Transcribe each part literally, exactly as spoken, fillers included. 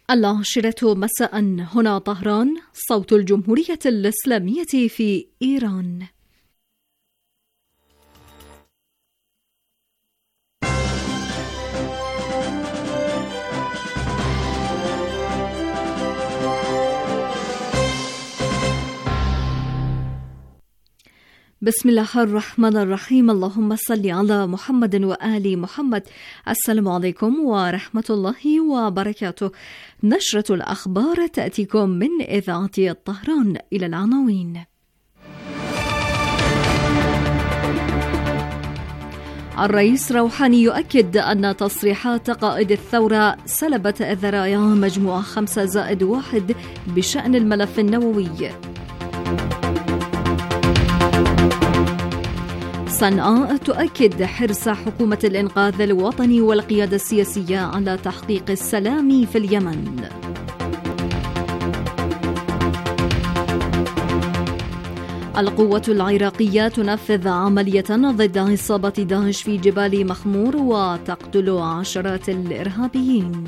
العاشرة مساء هنا طهران، صوت الجمهورية الإسلامية في إيران. بسم الله الرحمن الرحيم. اللهم صل على محمد وآل محمد. السلام عليكم ورحمة الله وبركاته. نشرة الأخبار تأتيكم من إذاعة طهران. إلى العناوين: الرئيس روحاني يؤكد أن تصريحات قائد الثورة سلبت ذرايع مجموعة خمسة زائد واحد بشأن الملف النووي. صنعاء تؤكد حرص حكومة الإنقاذ الوطني والقيادة السياسية على تحقيق السلام في اليمن. القوة العراقية تنفذ عملية ضد عصابة داعش في جبال مخمور وتقتل عشرات الإرهابيين.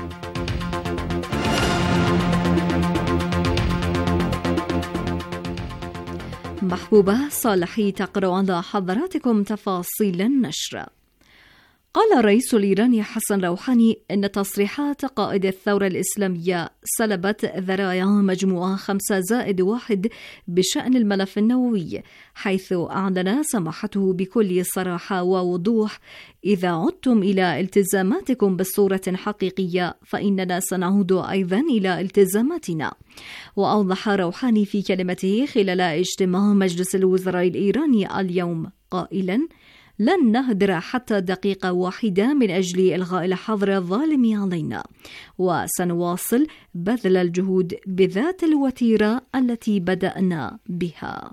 محبوبة صالحي تقرأ على حضراتكم تفاصيل النشر. قال الرئيس الإيراني حسن روحاني إن تصريحات قائد الثورة الإسلامية سلبت ذرايع مجموعة خمسة زائد واحد بشأن الملف النووي، حيث أعلن سماحته بكل صراحة ووضوح: إذا عدتم إلى التزاماتكم بصورة حقيقية فإننا سنعود أيضا إلى التزاماتنا. وأوضح روحاني في كلمته خلال اجتماع مجلس الوزراء الإيراني اليوم قائلا: لن نهدر حتى دقيقة واحدة من أجل إلغاء الحظر الظالم علينا، وسنواصل بذل الجهود بذات الوتيرة التي بدأنا بها.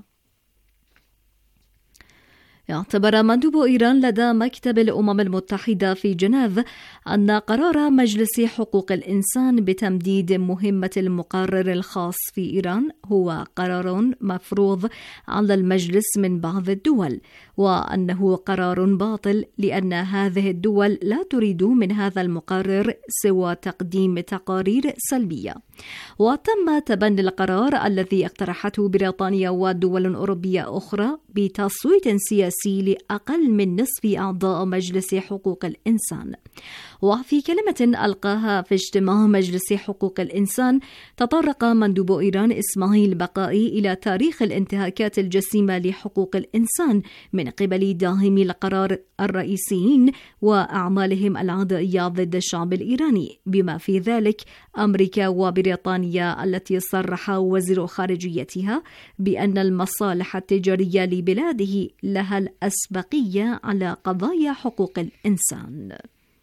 اعتبر مندوب إيران لدى مكتب الأمم المتحدة في جنيف أن قرار مجلس حقوق الإنسان بتمديد مهمة المقرر الخاص في إيران هو قرار مفروض على المجلس من بعض الدول، وأنه قرار باطل لأن هذه الدول لا تريد من هذا المقرر سوى تقديم تقارير سلبية. وتم تبني القرار الذي اقترحته بريطانيا ودول أوروبية أخرى بتصويت سياسي لأقل من نصف أعضاء مجلس حقوق الإنسان. وفي كلمة ألقاها في اجتماع مجلس حقوق الإنسان، تطرق مندوب إيران إسماعيل بقائي إلى تاريخ الانتهاكات الجسيمة لحقوق الإنسان من قبل داعمي القرار الرئيسيين وأعمالهم العدائية ضد الشعب الإيراني، بما في ذلك أمريكا وبريطانيا التي صرح وزير خارجيتها بأن المصالح التجارية لبلاده لها الأسبقية على قضايا حقوق الإنسان.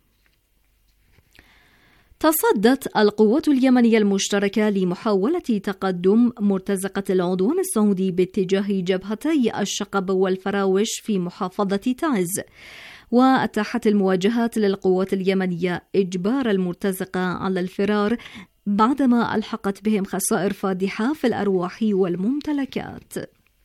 تصدت القوة اليمنية المشتركة لمحاولة تقدم مرتزقة العدوان السعودي باتجاه جبهتي الشقب والفراوش في محافظة تعز، وأتاحت المواجهات للقوات اليمنية إجبار المرتزقة على الفرار بعدما ألحقت بهم خسائر فادحة في الأرواح والممتلكات.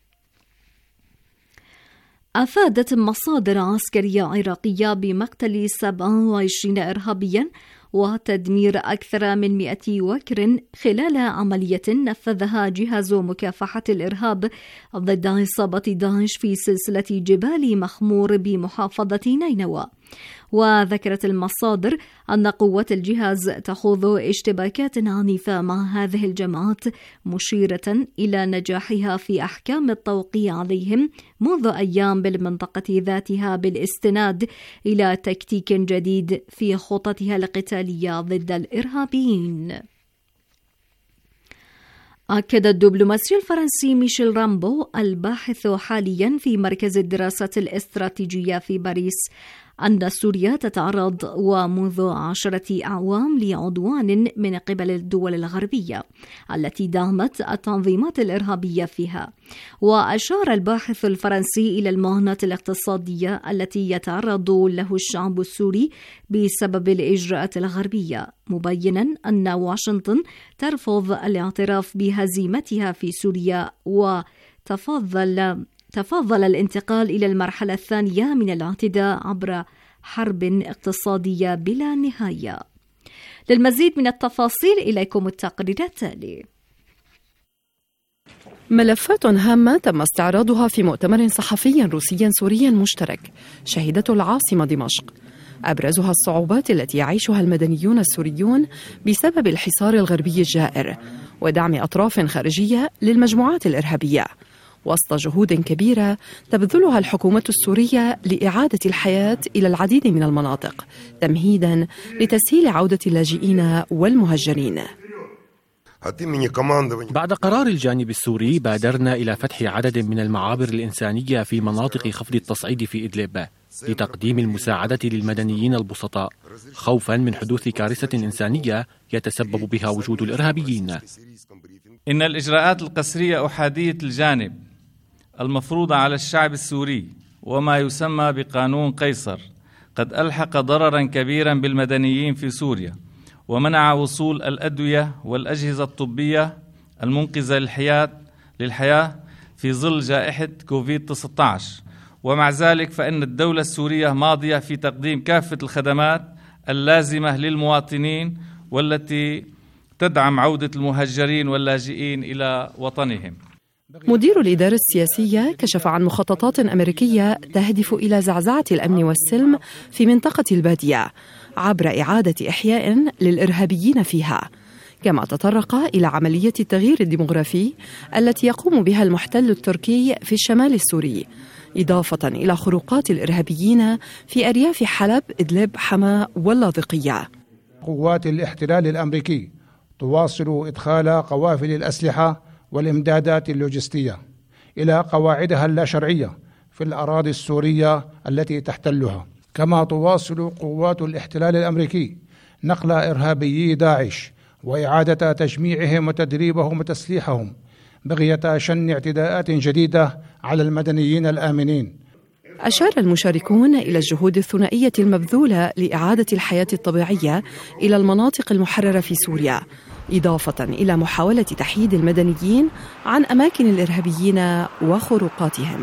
أفادت مصادر عسكرية عراقية بمقتل سبعة وعشرين إرهابيا وتدمير أكثر من مئة وكر خلال عملية نفذها جهاز مكافحة الإرهاب ضد عصابة داعش في سلسلة جبال مخمور بمحافظة نينوى. وذكرت المصادر أن قوات الجهاز تخوض اشتباكات عنيفة مع هذه الجماعات، مشيرة إلى نجاحها في أحكام التوقيع عليهم منذ أيام بالمنطقة ذاتها بالاستناد إلى تكتيك جديد في خططها القتالية ضد الإرهابيين. أكد الدبلوماسي الفرنسي ميشيل رامبو الباحث حاليا في مركز الدراسات الاستراتيجية في باريس أن سوريا تتعرض ومنذ عشرة أعوام لعدوان من قبل الدول الغربية التي دعمت التنظيمات الإرهابية فيها. وأشار الباحث الفرنسي إلى المعاناة الاقتصادية التي يتعرض له الشعب السوري بسبب الإجراءات الغربية، مبينا أن واشنطن ترفض الاعتراف بهزيمتها في سوريا وتفضل تفضل الانتقال إلى المرحلة الثانية من الاعتداء عبر حرب اقتصادية بلا نهاية. للمزيد من التفاصيل إليكم التقرير التالي. ملفات هامة تم استعراضها في مؤتمر صحفي روسي سوري مشترك شهدته العاصمة دمشق، أبرزها الصعوبات التي يعيشها المدنيون السوريون بسبب الحصار الغربي الجائر ودعم أطراف خارجية للمجموعات الإرهابية، وسط جهود كبيرة تبذلها الحكومة السورية لإعادة الحياة إلى العديد من المناطق تمهيداً لتسهيل عودة اللاجئين والمهجرين. بعد قرار الجانب السوري بادرنا إلى فتح عدد من المعابر الإنسانية في مناطق خفض التصعيد في إدلب لتقديم المساعدة للمدنيين البسطاء خوفا من حدوث كارثة إنسانية يتسبب بها وجود الإرهابيين. إن الإجراءات القسرية أحادية الجانب المفروضة على الشعب السوري وما يسمى بقانون قيصر قد ألحق ضررا كبيرا بالمدنيين في سوريا، ومنع وصول الأدوية والأجهزة الطبية المنقذة للحياة للحياة في ظل جائحة كوفيد تسعة عشر. ومع ذلك فإن الدولة السورية ماضية في تقديم كافة الخدمات اللازمة للمواطنين والتي تدعم عودة المهجرين واللاجئين إلى وطنهم. مدير الإدارة السياسية كشف عن مخططات أمريكية تهدف إلى زعزعة الأمن والسلم في منطقة البادية عبر إعادة إحياء للإرهابيين فيها، كما تطرق إلى عملية التغيير الديمغرافي التي يقوم بها المحتل التركي في الشمال السوري، إضافة إلى خروقات الإرهابيين في أرياف حلب، إدلب، حما واللاذقية. قوات الاحتلال الأمريكي تواصل إدخال قوافل الأسلحة والإمدادات اللوجستية إلى قواعدها اللاشرعية في الأراضي السورية التي تحتلها، كما تواصل قوات الاحتلال الأمريكي نقل إرهابيي داعش وإعادة تجميعهم وتدريبهم وتسليحهم بغية شن اعتداءات جديدة على المدنيين الآمنين. أشار المشاركون إلى الجهود الثنائية المبذولة لإعادة الحياة الطبيعية إلى المناطق المحررة في سوريا، إضافة إلى محاولة تحييد المدنيين عن أماكن الإرهابيين وخروقاتهم.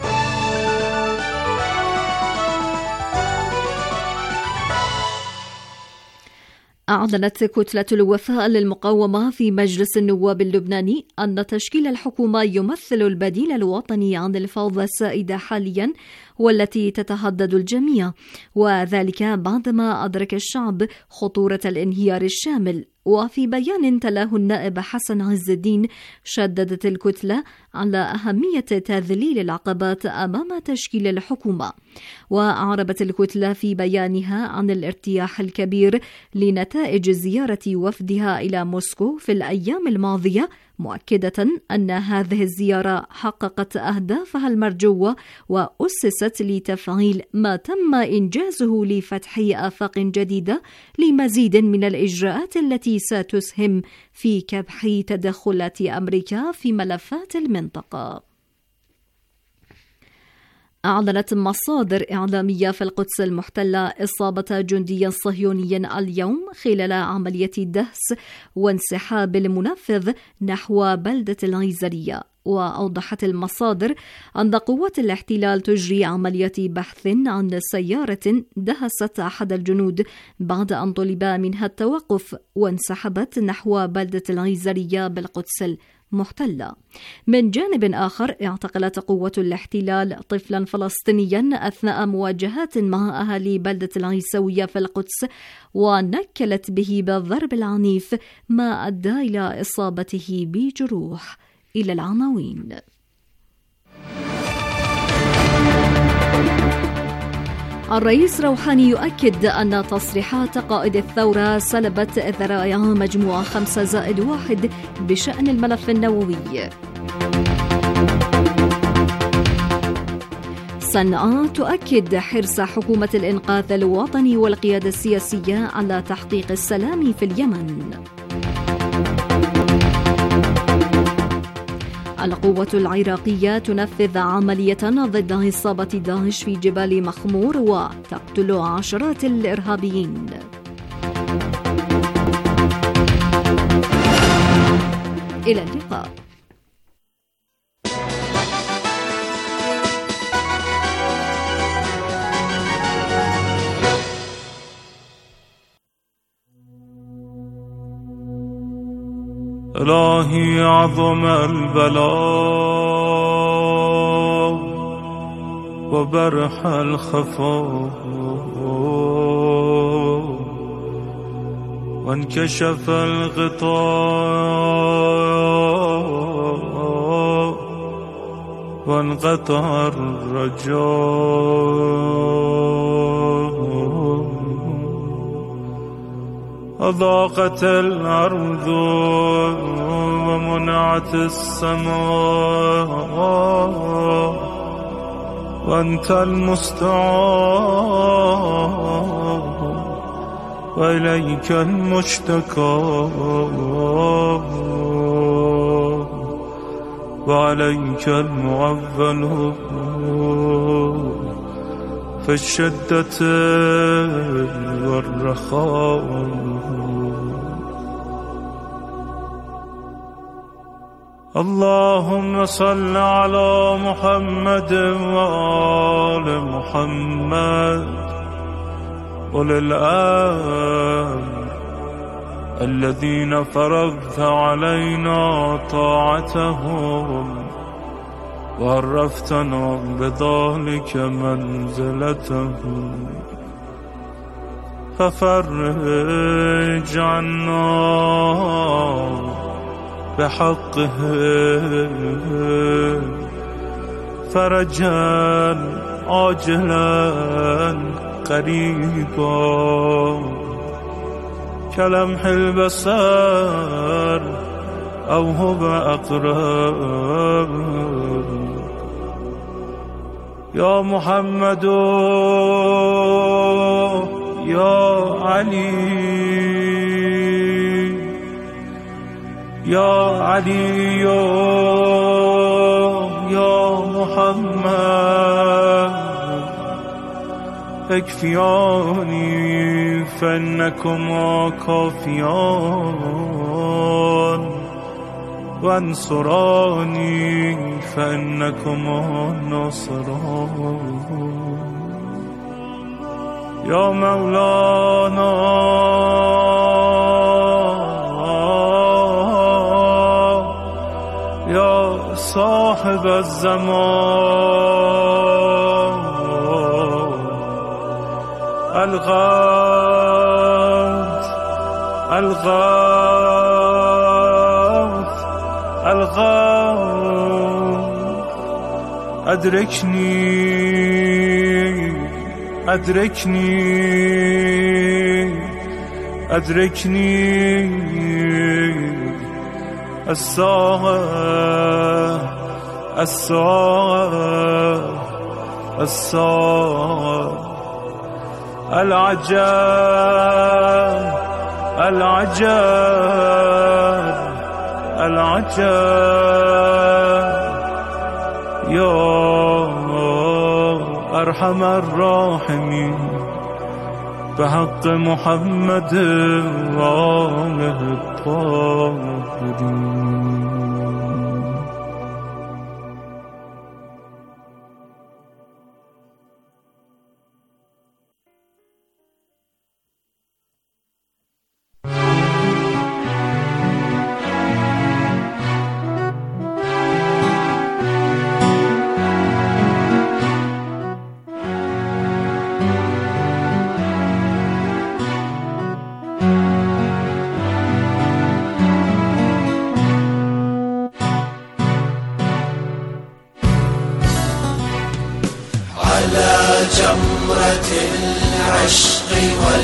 أعلنت كتلة الوفاء للمقاومة في مجلس النواب اللبناني أن تشكيل الحكومة يمثل البديل الوطني عن الفوضى السائدة حالياً والتي تتهدد الجميع، وذلك بعدما أدرك الشعب خطورة الانهيار الشامل. وفي بيان تلاه النائب حسن عز الدين، شددت الكتلة على أهمية تذليل العقبات أمام تشكيل الحكومة، وأعربت الكتلة في بيانها عن الارتياح الكبير لنتائج زيارة وفدها إلى موسكو في الأيام الماضية، مؤكدة أن هذه الزيارة حققت أهدافها المرجوة وأسست لتفعيل ما تم إنجازه لفتح آفاق جديدة لمزيد من الإجراءات التي ستسهم في كبح تدخلات أمريكا في ملفات المنطقة. أعلنت مصادر إعلامية في القدس المحتلة إصابة جندي صهيوني اليوم خلال عملية دهس وانسحاب المنفذ نحو بلدة العيزرية. وأوضحت المصادر أن قوات الاحتلال تجري عملية بحث عن سيارة دهست أحد الجنود بعد أن طلب منها التوقف، وانسحبت نحو بلدة العيزرية بالقدس محتلة. من جانب آخر، اعتقلت قوة الاحتلال طفلا فلسطينيا أثناء مواجهات مع أهالي بلدة العيسوية في القدس، ونكلت به بالضرب العنيف ما أدى إلى إصابته بجروح. إلى العناوين. الرئيس روحاني يؤكد أن تصريحات قائد الثورة سلبت ذرائع مجموعة خمسة زائد واحد بشأن الملف النووي. صنعاء تؤكد حرص حكومة الإنقاذ الوطني والقيادة السياسية على تحقيق السلام في اليمن. القوة العراقية تنفذ عملية ضد عصابة داعش في جبال مخمور وتقتل عشرات الإرهابيين. إلى اللقاء. إلهي عظم البلاء وبرح الخفاء وانكشف الغطاء وانقطع الرجاء أضاقت الأرض ومنعت السماء وأنت المستعان وإليك المشتكى وعليك المعول في الشدة والرخاء. اللهم صل على محمد وآل محمد أولي الأمر الذين فرضت علينا طاعتهم وعرفتنا بذلك منزلتهم، ففرج عنا بحقه فرجا عاجلا قريبا كلمح البصر أو هو أقرب. يا محمد يا علي يا علي يا محمد اكفياني فإنكما كافيان وانصراني فإنكما ناصران. يا مولانا يا صاحب الزمان الغوث الغوث الغوث أدركني أدركني أدركني الساعة الساعة الساعة العجاب العجاب العجاب. يا أرحم الراحمين بحق محمد وآله الطاهرين. جمرة العشق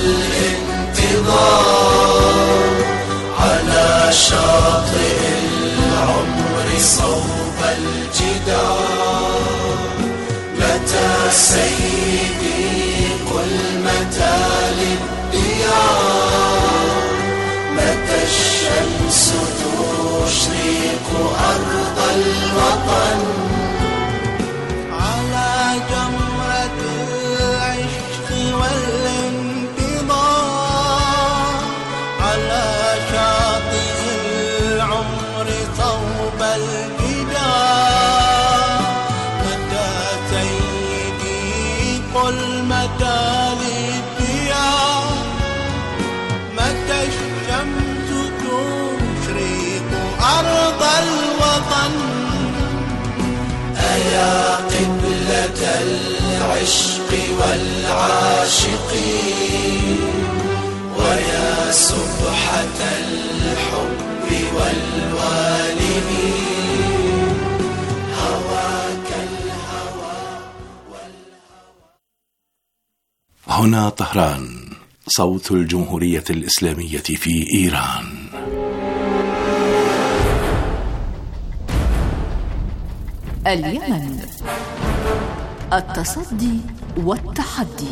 والانتظار على شاطئ العمر صوب الجدار. متى سيدي قل متى للديار، متى الشمس تشرق أرض الوطن. قل أرض الوطن. أيا قبلة العشق والعاشقين، ويا سبحة الحب والوالدين، هواك الهوى والهوى. هنا طهران، صوت الجمهورية الإسلامية في إيران. اليمن، التصدي والتحدي.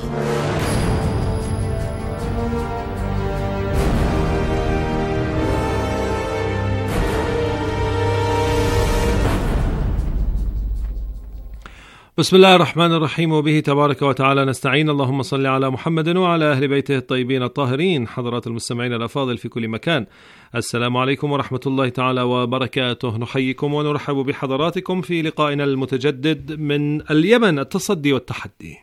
بسم الله الرحمن الرحيم، وبه تبارك وتعالى نستعين. اللهم صل على محمد وعلى أهل بيته الطيبين الطاهرين. حضرات المستمعين الأفاضل في كل مكان، السلام عليكم ورحمة الله تعالى وبركاته. نحييكم ونرحب بحضراتكم في لقائنا المتجدد من اليمن، التصدي والتحدي.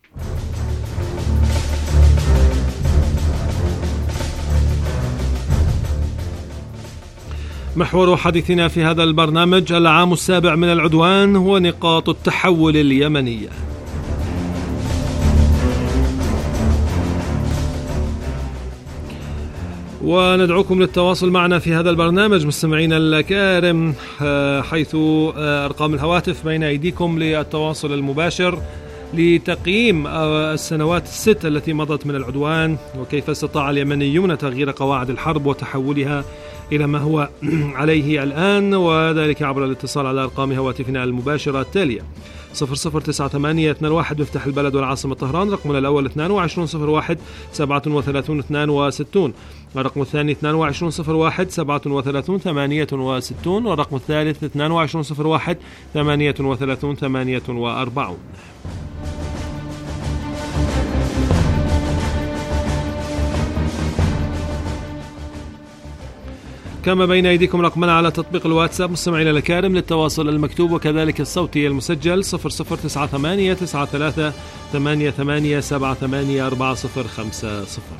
محور حديثنا في هذا البرنامج العام السابع من العدوان ونقاط التحول اليمنية. وندعوكم للتواصل معنا في هذا البرنامج مستمعينا الكرام، حيث أرقام الهواتف بين أيديكم للتواصل المباشر لتقييم السنوات الست التي مضت من العدوان، وكيف استطاع اليمنيون تغيير قواعد الحرب وتحولها إلى ما هو عليه الآن، وذلك عبر الاتصال على أرقام هواتفنا المباشرة التالية: صفر صفر تسعة ثمانية اثنان واحد مفتاح البلد والعاصمة طهران، رقمنا الأول اثنان وعشرون صفر واحد سبعة وثلاثون اثنان وستون، الرقم الثاني اثنان وعشرون صفر واحد سبعة وثلاثون ثمانية وستون، والرقم الثالث اثنان وعشرون صفر واحد ثمانية وثلاثون ثمانية وأربعون. كما بين أيديكم رقمنا على تطبيق الواتساب مستمعينا الكرام للتواصل المكتوب وكذلك الصوتي المسجل صفر صفر تسعة ثمانية تسعة ثلاثة ثمانية ثمانية سبعة ثمانية أربعة صفر خمسة صفر.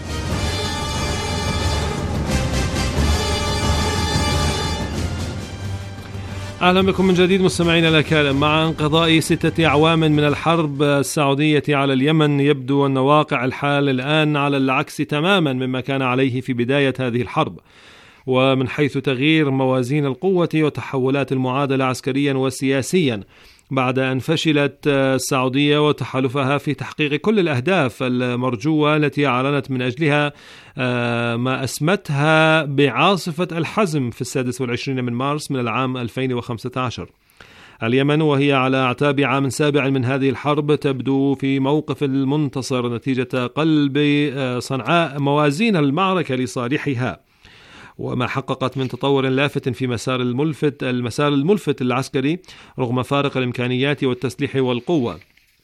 أهلا بكم من جديد مستمعينا الكرام. مع انقضاء ستة أعوام من الحرب السعودية على اليمن، يبدو أن واقع الحال الآن على العكس تماما مما كان عليه في بداية هذه الحرب، ومن حيث تغيير موازين القوة وتحولات المعادلة عسكريا وسياسيا بعد أن فشلت السعودية وتحالفها في تحقيق كل الأهداف المرجوة التي أعلنت من أجلها ما أسمتها بعاصفة الحزم في السادس والعشرين من مارس من العام ألفين وخمسة عشر. اليمن وهي على أعتاب عام سابع من هذه الحرب تبدو في موقف المنتصر نتيجة قلب صنعاء موازين المعركة لصالحها، وما حققت من تطور لافت في مسار الملفت المسار الملفت العسكري رغم فارق الإمكانيات والتسليح والقوة،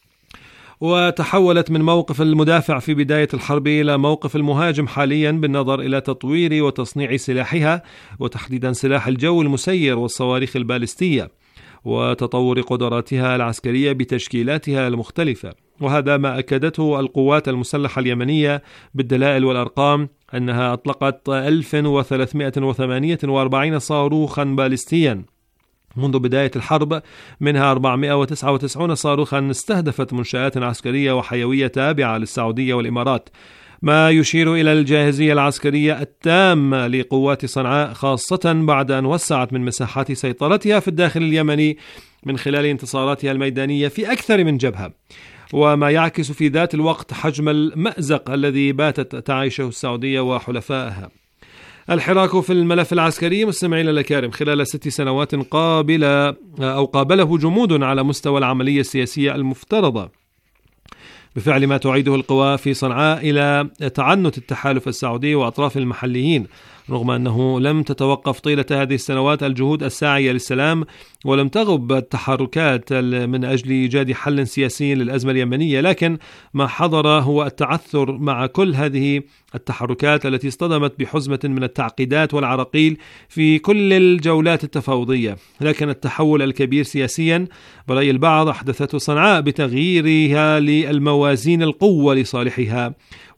وتحولت من موقف المدافع في بداية الحرب إلى موقف المهاجم حاليا بالنظر إلى تطوير وتصنيع سلاحها، وتحديدا سلاح الجو المسير والصواريخ البالستية، وتطور قدراتها العسكرية بتشكيلاتها المختلفة. وهذا ما أكدته القوات المسلحة اليمنية بالدلائل والأرقام، أنها أطلقت ألف وثلاثمائة وثمانية وأربعين صاروخا بالستيا منذ بداية الحرب، منها أربعمائة وتسعة وتسعين صاروخا استهدفت منشآت عسكرية وحيوية تابعة للسعودية والإمارات، ما يشير إلى الجاهزية العسكرية التامة لقوات صنعاء، خاصة بعد أن وسعت من مساحات سيطرتها في الداخل اليمني من خلال انتصاراتها الميدانية في أكثر من جبهة، وما يعكس في ذات الوقت حجم المأزق الذي باتت تعيشه السعودية وحلفائها. الحراك في الملف العسكري مستمعينا الكرام خلال ست سنوات قابل أو قابله جمود على مستوى العملية السياسية المفترضة بفعل ما تعيده القوى في صنعاء إلى تعنت التحالف السعودي وأطراف المحليين، رغم أنه لم تتوقف طيلة هذه السنوات الجهود الساعية للسلام، ولم تغب التحركات من أجل إيجاد حل سياسي للأزمة اليمنية، لكن ما حضر هو التعثر مع كل هذه التحركات التي اصطدمت بحزمة من التعقيدات والعراقيل في كل الجولات التفاوضية. لكن التحول الكبير سياسيا برأي البعض أحدثته صنعاء بتغييرها للموازين القوة لصالحها،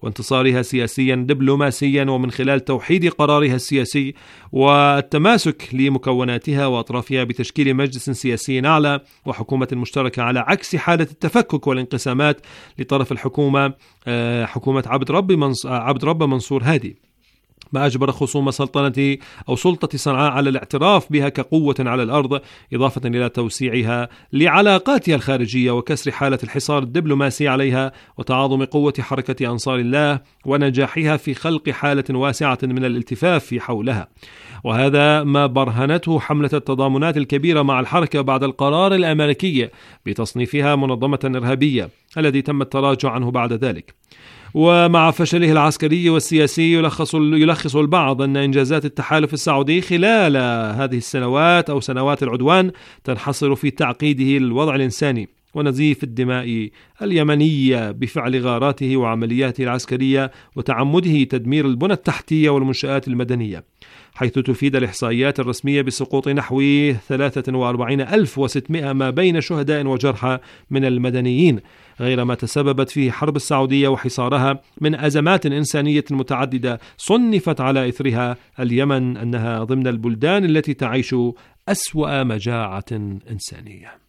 وانتصارها سياسيا دبلوماسيا، ومن خلال توحيد قرارها السياسي والتماسك لمكوناتها وأطرافها بتشكيل مجلس سياسي أعلى وحكومة مشتركة، على عكس حالة التفكك والانقسامات لطرف الحكومة حكومة عبد رب عبد رب منصور هادي، ما أجبر خصوم سلطنة أو سلطة صنعاء على الاعتراف بها كقوة على الأرض، إضافة إلى توسيعها لعلاقاتها الخارجية وكسر حالة الحصار الدبلوماسي عليها، وتعاظم قوة حركة أنصار الله ونجاحها في خلق حالة واسعة من الالتفاف حولها. وهذا ما برهنته حملة التضامنات الكبيرة مع الحركة بعد القرار الأمريكي بتصنيفها منظمة إرهابية الذي تم التراجع عنه بعد ذلك. ومع فشله العسكري والسياسي يلخص يلخص البعض أن إنجازات التحالف السعودي خلال هذه السنوات أو سنوات العدوان تنحصر في تعقيده للوضع الإنساني ونزيف الدماء اليمنية بفعل غاراته وعملياته العسكرية وتعمده تدمير البنى التحتية والمنشآت المدنية، حيث تفيد الإحصائيات الرسمية بسقوط نحو ثلاثة وأربعين ألف وستمائة ما بين شهداء وجرحى من المدنيين، غير ما تسببت فيه حرب السعودية وحصارها من أزمات إنسانية متعددة صنفت على إثرها اليمن أنها ضمن البلدان التي تعيش أسوأ مجاعة إنسانية.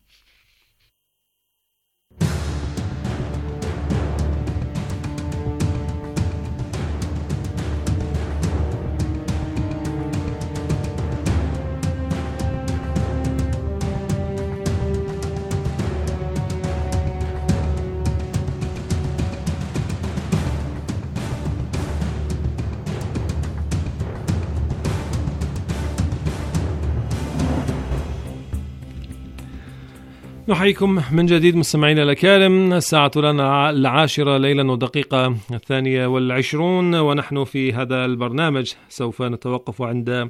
نحييكم من جديد مستمعينا الأكارم، الساعة لنا العاشرة ليلا ودقيقة الثانية والعشرون، ونحن في هذا البرنامج سوف نتوقف عند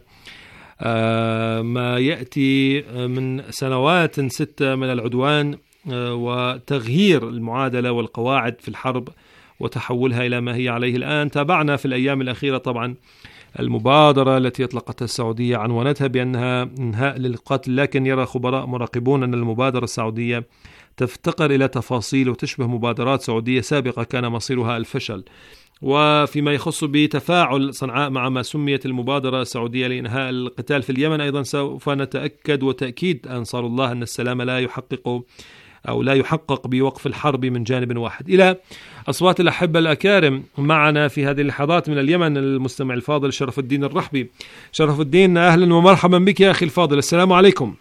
ما يأتي من سنوات ستة من العدوان وتغيير المعادلة والقواعد في الحرب وتحولها إلى ما هي عليه الآن. تابعنا في الأيام الأخيرة طبعا المبادرة التي أطلقتها السعودية عنوانتها بأنها انهاء للقتل، لكن يرى خبراء مراقبون أن المبادرة السعودية تفتقر إلى تفاصيل وتشبه مبادرات سعودية سابقة كان مصيرها الفشل. وفيما يخص بتفاعل صنعاء مع ما سميت المبادرة السعودية لإنهاء القتال في اليمن، أيضا سوف نتأكد وتأكيد أنصار الله أن السلام لا يحقق أو لا يحقق بوقف الحرب من جانب واحد. إلى أصوات الأحبة الأكارم معنا في هذه اللحظات من اليمن المستمع الفاضل شرف الدين الرحبي. شرف الدين، أهلا ومرحبا بك يا أخي الفاضل، السلام عليكم.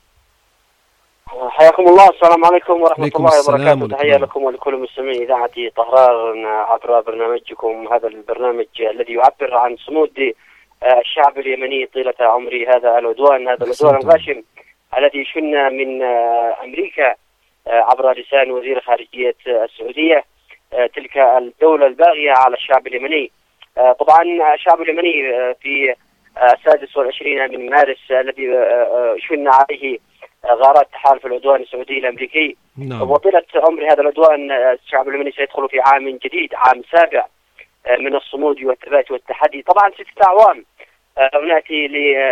حياكم الله، السلام عليكم ورحمة الله وبركاته. تحية لكم ولكل مستمعي إذاعة طهران عبر برنامجكم، هذا البرنامج الذي يعبر عن صمود الشعب اليمني طيلة عمر هذا العدوان، هذا العدوان الغاشم الذي شن من أمريكا عبر لسان وزير خارجية السعودية، تلك الدولة الباغية على الشعب اليمني. طبعا الشعب اليمني في السادس والعشرين من مارس الذي شن عليه غارات تحالف العدوان السعودي الأمريكي، نعم. وطيلة عمر هذا العدوان الشعب اليمني سيدخل في عام جديد، عام سابع من الصمود والثبات والتحدي. طبعا ستة أعوام نأتي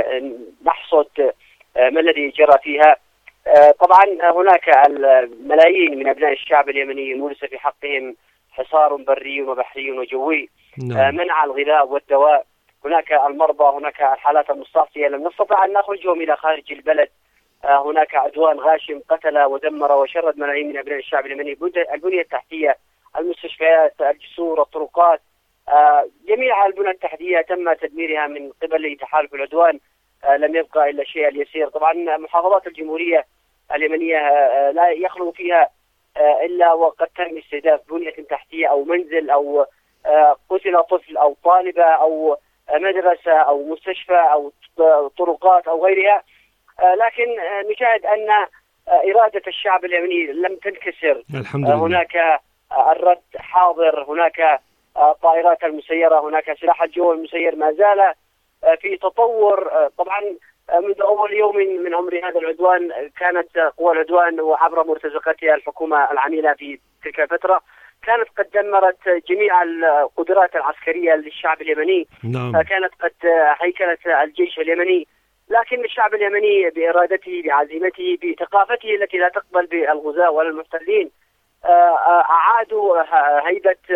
لنحصد ما الذي جرى فيها. طبعا هناك الملايين من أبناء الشعب اليمني مورس في حقهم حصار بري وبحري وجوي، نعم. منع الغذاء والدواء، هناك المرضى، هناك الحالات المستعصية لم نستطع أن نخرجهم إلى خارج البلد، هناك عدوان غاشم قتل ودمر وشرد ملايين من أبناء الشعب اليمني، البنية التحتية، المستشفيات، الجسور، الطرقات، جميع البنى التحتية تم تدميرها من قبل تحالف العدوان، لم يبقى إلا الشيء اليسير. طبعا محافظات الجمهورية اليمنية لا يخلو فيها إلا وقد تم استهداف بنية تحتية أو منزل أو قتل طفل أو طالبة أو مدرسة أو مستشفى أو طرقات أو غيرها، لكن نشاهد أن إرادة الشعب اليمني لم تنكسر. الحمد لله. هناك الرد حاضر، هناك الطائرات المسيرة، هناك سلاح الجو المسير ما زال في تطور. طبعا منذ أول يوم من عمر هذا العدوان كانت قوى العدوان وعبر مرتزقتها الحكومة العميلة في تلك الفترة كانت قد دمرت جميع القدرات العسكرية للشعب اليمني، نعم. كانت قد هيكلت الجيش اليمني، لكن الشعب اليمني بإرادته، بعزيمته، بثقافته التي لا تقبل بالغزاة ولا المحتلين أعادوا هيبة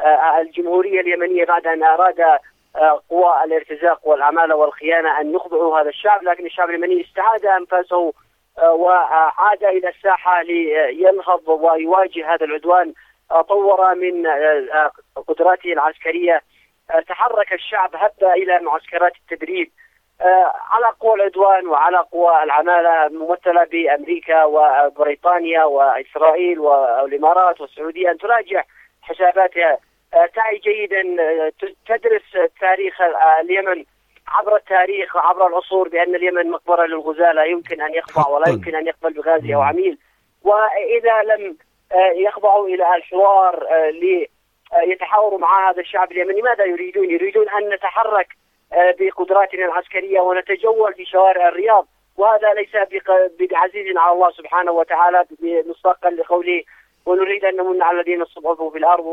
الجمهورية اليمنية بعد أن أراد قوى الارتزاق والعمالة والخيانة أن يخضعوا هذا الشعب، لكن الشعب اليمني استعاد أنفاسه وعاد إلى الساحة لينهض ويواجه هذا العدوان. طور من قدراته العسكرية، تحرك الشعب هب إلى معسكرات التدريب على قوى العدوان وعلى قوى العمالة ممثلة بأمريكا وبريطانيا وإسرائيل والإمارات والسعودية أن تراجع حساباتها. تعي جيدا، تدرس تاريخ اليمن عبر التاريخ وعبر العصور بأن اليمن مقبرة للغزاة، لا يمكن أن يخضع ولا يمكن أن يقبل بغازي أو عميل. وإذا لم يخضعوا إلى الحوار ليتحاوروا مع هذا الشعب اليمني، ماذا يريدون؟ يريدون أن نتحرك بقدراتنا العسكرية ونتجول في شوارع الرياض، وهذا ليس بعزيز على الله سبحانه وتعالى، مصداقا لقوله ونريد أن نمن على الذين استضعفوا في الأرض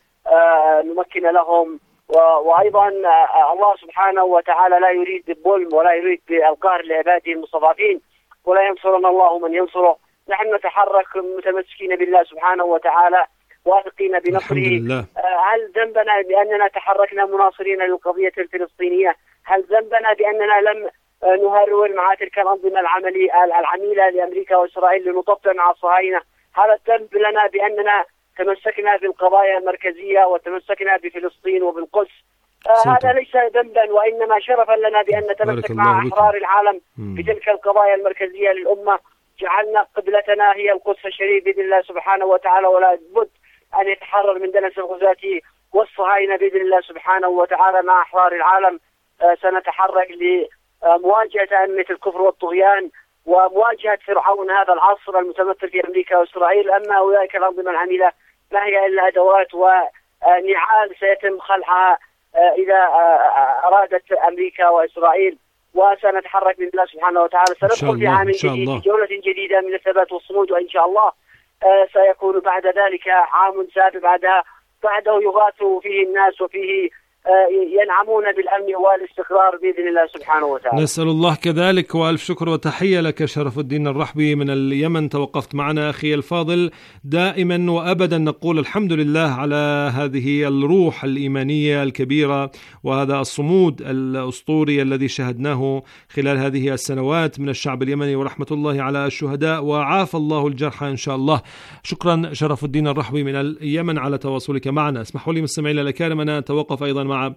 ونمكن لهم. وأيضا الله سبحانه وتعالى لا يريد بالظلم ولا يريد بالقهر لعباده المستضعفين، ولا ينصرنا الله من ينصره. نحن نتحرك متمسكين بالله سبحانه وتعالى واثقين بنصره. هل ذنبنا بأننا تحركنا مناصرين للقضية الفلسطينية؟ هل ذنبنا بأننا لم نهرول مع تلك الأنظمة العملية العميلة لأمريكا وإسرائيل لنطبع مع الصهاينة؟ هذا الذنب لنا بأننا تمسكنا بالقضايا المركزية وتمسكنا بفلسطين وبالقدس. آه هذا ليس ذنبا وإنما شرفا لنا بأن نتمسك مع أحرار العالم بتلك القضايا المركزية للأمة. جعلنا قبلتنا هي القدس الشريف بإذن الله سبحانه وتعالى، ولا بد أن يتحرر من دنس الغزاة والصهاينة بإذن الله سبحانه وتعالى مع أحرار العالم. آه سنتحرك لمواجهة أمة الكفر والطغيان ومواجهة فرعون هذا العصر المتمثل في أمريكا وإسرائيل. أما أولئك الأنظمة العميلة ما هي إلا أدوات ونعال سيتم خلعها إذا أرادت أمريكا وإسرائيل. وسنتحرك بإذن الله سبحانه وتعالى، سندخل في عام جديد في جولة جديدة من الثبات والصمود، وإن شاء الله سيكون بعد ذلك عام سابع بعدها بعده يغاث فيه الناس وفيه ينعمون بالأمن والاستقرار بإذن الله سبحانه وتعالى. نسأل الله كذلك، وألف شكر وتحية لك شرف الدين الرحبي من اليمن. توقفت معنا أخي الفاضل. دائما وأبدا نقول الحمد لله على هذه الروح الإيمانية الكبيرة وهذا الصمود الأسطوري الذي شهدناه خلال هذه السنوات من الشعب اليمني، ورحمة الله على الشهداء وعاف الله الجرحى إن شاء الله. شكرا شرف الدين الرحبي من اليمن على تواصلك معنا. اسمحوا لي مستمعين الأكارم أن أتوقف أيضا مع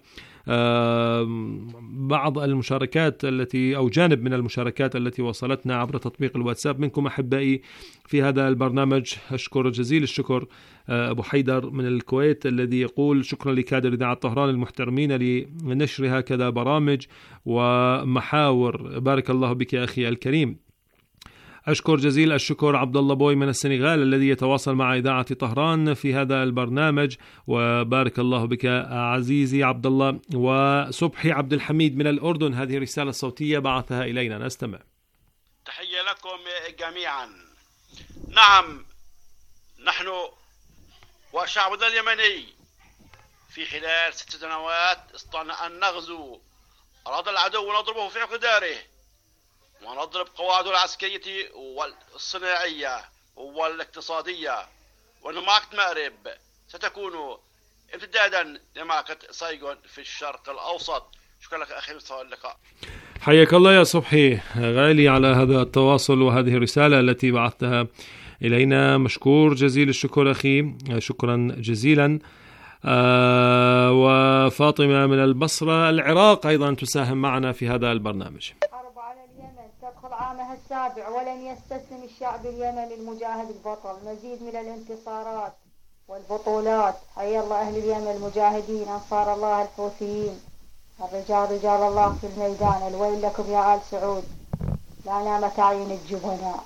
بعض المشاركات التي أو جانب من المشاركات التي وصلتنا عبر تطبيق الواتساب منكم أحبائي في هذا البرنامج. أشكر جزيل الشكر أبو حيدر من الكويت الذي يقول شكرا لكادر إذاعة طهران المحترمين لنشر هكذا برامج ومحاور. بارك الله بك يا أخي الكريم. أشكر جزيل الشكر عبد الله بوي من السنغال الذي يتواصل مع إذاعة طهران في هذا البرنامج، وبارك الله بك عزيزي عبد الله. وصبحي عبد الحميد من الأردن، هذه رسالة صوتية بعثها إلينا، نستمع. تحية لكم جميعا. نعم، نحن وشعبنا اليمني في خلال ست سنوات استطعنا أن نغزو أراضي العدو ونضربه في عقداره ونضرب قواعده العسكرية والصناعية والاقتصادية. ونماكة مأرب ستكون امتدادا لمعركة سايغون في الشرق الأوسط. شكرا لك أخي مستوى اللقاء. حياك الله يا صبحي غالي على هذا التواصل وهذه الرسالة التي بعثتها إلينا. مشكور جزيل الشكر أخي، شكرا جزيلا. آه وفاطمة من البصرة العراق أيضا تساهم معنا في هذا البرنامج. عامها السابع ولن يستسلم الشعب اليمني المجاهد البطل. مزيد من الانتصارات والبطولات. حيا الله أهل اليمن المجاهدين أنصار الله الحوثيين. الرجال رجال الله في الميدان. الويل لكم يا آل سعود، لا نامت عين الجبناء.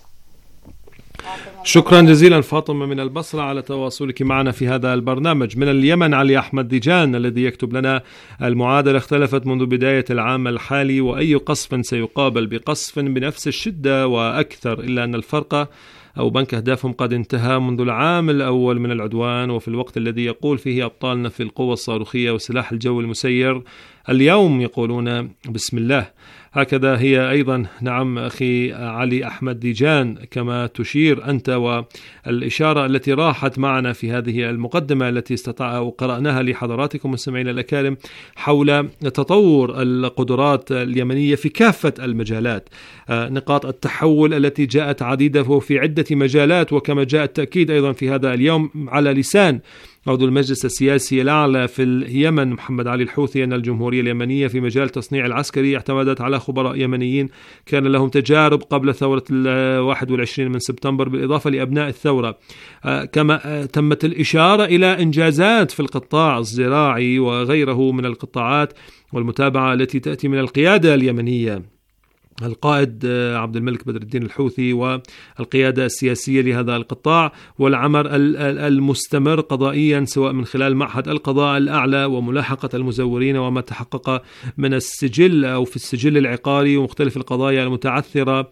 شكرا جزيلا فاطمة من البصرة على تواصلك معنا في هذا البرنامج. من اليمن علي أحمد ديجان الذي يكتب لنا المعادلة اختلفت منذ بداية العام الحالي، وأي قصف سيقابل بقصف بنفس الشدة وأكثر، إلا أن الفرق أو بنك أهدافهم قد انتهى منذ العام الأول من العدوان، وفي الوقت الذي يقول فيه أبطالنا في القوة الصاروخية وسلاح الجو المسير اليوم يقولون بسم الله. هكذا هي أيضا. نعم أخي علي أحمد ديجان، كما تشير أنت، والإشارة التي راحت معنا في هذه المقدمة التي استطاع أو قرأناها لحضراتكم مستمعين الأكارم حول تطور القدرات اليمنية في كافة المجالات، نقاط التحول التي جاءت عديدة في عدة مجالات، وكما جاء التأكيد أيضا في هذا اليوم على لسان عضو المجلس السياسي الأعلى في اليمن محمد علي الحوثي أن الجمهورية اليمنية في مجال التصنيع العسكري اعتمدت على خبراء يمنيين كان لهم تجارب قبل ثورة الواحد والعشرين من سبتمبر، بالإضافة لأبناء الثورة. كما تمت الإشارة إلى إنجازات في القطاع الزراعي وغيره من القطاعات والمتابعة التي تأتي من القيادة اليمنية، القائد عبد الملك بدر الدين الحوثي والقيادة السياسية لهذا القطاع، والعمل المستمر قضائيا سواء من خلال معهد القضاء الأعلى وملاحقة المزورين وما تحقق من السجل أو في السجل العقاري ومختلف القضايا المتعثرة،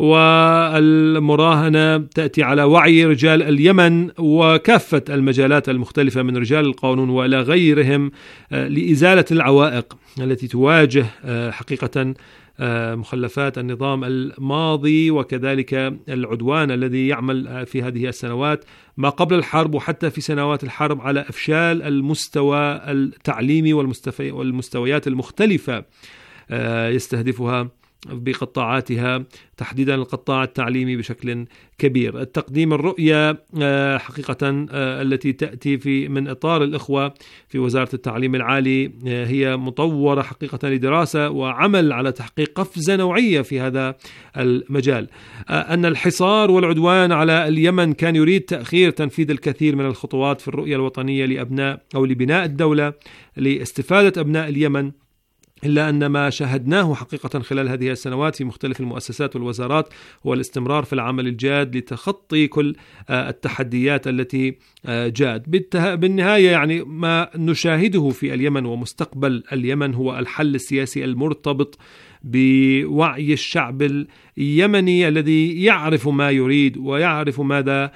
والمراهنة تأتي على وعي رجال اليمن وكافة المجالات المختلفة من رجال القانون وإلى غيرهم لإزالة العوائق التي تواجه حقيقة مخلفات النظام الماضي، وكذلك العدوان الذي يعمل في هذه السنوات ما قبل الحرب وحتى في سنوات الحرب على أفشال المستوى التعليمي والمستويات المختلفة يستهدفها بقطاعاتها، تحديدا القطاع التعليمي بشكل كبير. التقديم الرؤية حقيقة التي تأتي في من إطار الإخوة في وزارة التعليم العالي هي مطورة حقيقة لدراسة وعمل على تحقيق قفزة نوعية في هذا المجال. أن الحصار والعدوان على اليمن كان يريد تأخير تنفيذ الكثير من الخطوات في الرؤية الوطنية لأبناء أو لبناء الدولة لاستفادة أبناء اليمن، إلا أن ما شاهدناه حقيقة خلال هذه السنوات في مختلف المؤسسات والوزارات هو الاستمرار في العمل الجاد لتخطي كل التحديات التي جاءت. بالنهاية يعني ما نشاهده في اليمن ومستقبل اليمن هو الحل السياسي المرتبط بوعي الشعب اليمني الذي يعرف ما يريد ويعرف ماذا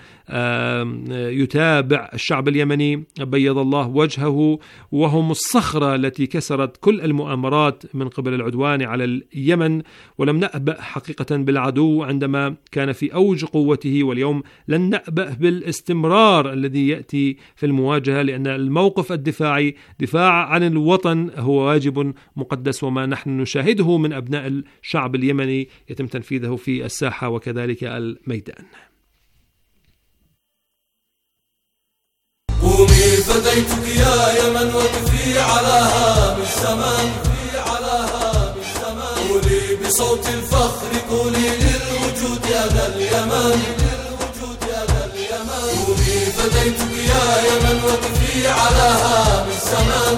يتابع. الشعب اليمني بيض الله وجهه وهم الصخرة التي كسرت كل المؤامرات من قبل العدوان على اليمن، ولم نأبأ حقيقة بالعدو عندما كان في أوج قوته، واليوم لن نأبأ بالاستمرار الذي يأتي في المواجهة، لأن الموقف الدفاعي دفاع عن الوطن هو واجب مقدس، وما نحن نشاهده من أبناء الشعب اليمني يتم تنفيذه في الساحة وكذلك الميدان. قومي فديتك يا يمن وقفي على هام الزمان، قولي بصوت الفخر قولي للوجود أنا اليمن، قومي فديتك يا يمن وقفي على هام الزمان،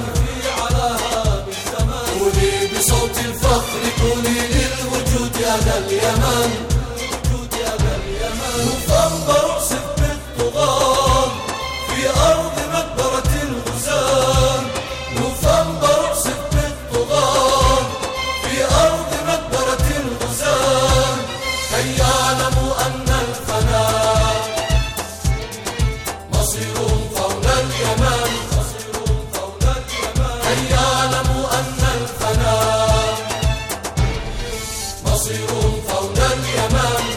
قولي بصوت الفخر قولي للوجود أنا اليمن. نوفمبر أعصف بالطغاة في أرض مقبرة الغزاة، نوفمبر أعصف بالطغاة في أرض مقبرة الغزاة، كي يعلموا أن الفناء مصيرهم قول اليمن، كي يعلموا أن الفناء مصيرهم قول اليمن.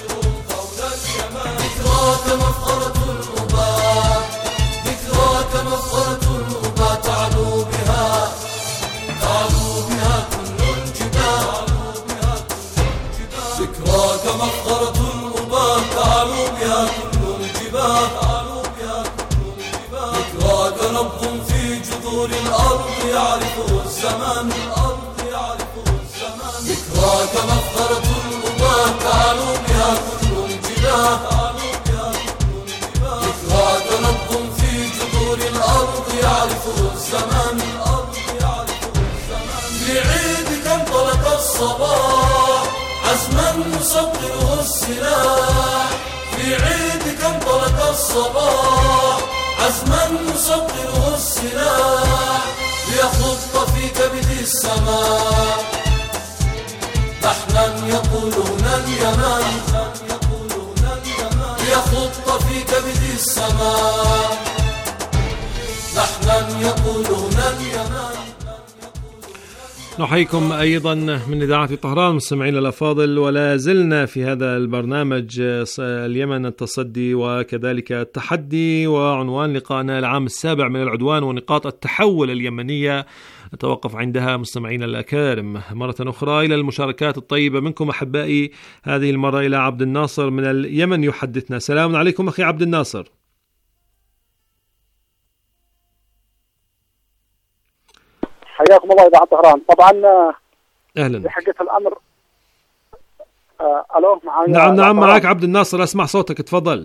ذكراك مفخرة الأباء، ذكراك مفخرة الأباء، تعلو بها تعلو بها كل الجبال، ذكراك مفخرة الأباء، تعلو بها كل الجبال، ذكراك نبض في جذور الأرض يعرفه الزمان، ذكراك مفخرة الأباء، تعلو بها كل الجبال، ذكراك نبض في جذور الأرض يعرفه الزمان. في عيدك انطلق الصباح عزما نصدره السلاح، في عيدك انطلق الصباح عزما نصدره السلاح، ليخط في كبد السماء لحنا يقولون اليمن، ليخط في كبد السماء لحنا يقولون اليمن. نحييكم أيضا من إذاعة طهران مستمعينا الأفاضل، ولا زلنا في هذا البرنامج اليمن التصدي وكذلك التحدي، وعنوان لقائنا العام السابع من العدوان ونقاط التحول اليمنية نتوقف عندها مستمعينا الأكارم. مرة أخرى إلى المشاركات الطيبة منكم أحبائي، هذه المرة إلى عبد الناصر من اليمن يحدثنا. سلام عليكم أخي عبد الناصر. حياكم الله إذاعة طهران. طبعا أهلا بحقيقة الأمر آه ألو معايا؟ نعم نعم معك عبد الناصر، أسمع صوتك، تفضل.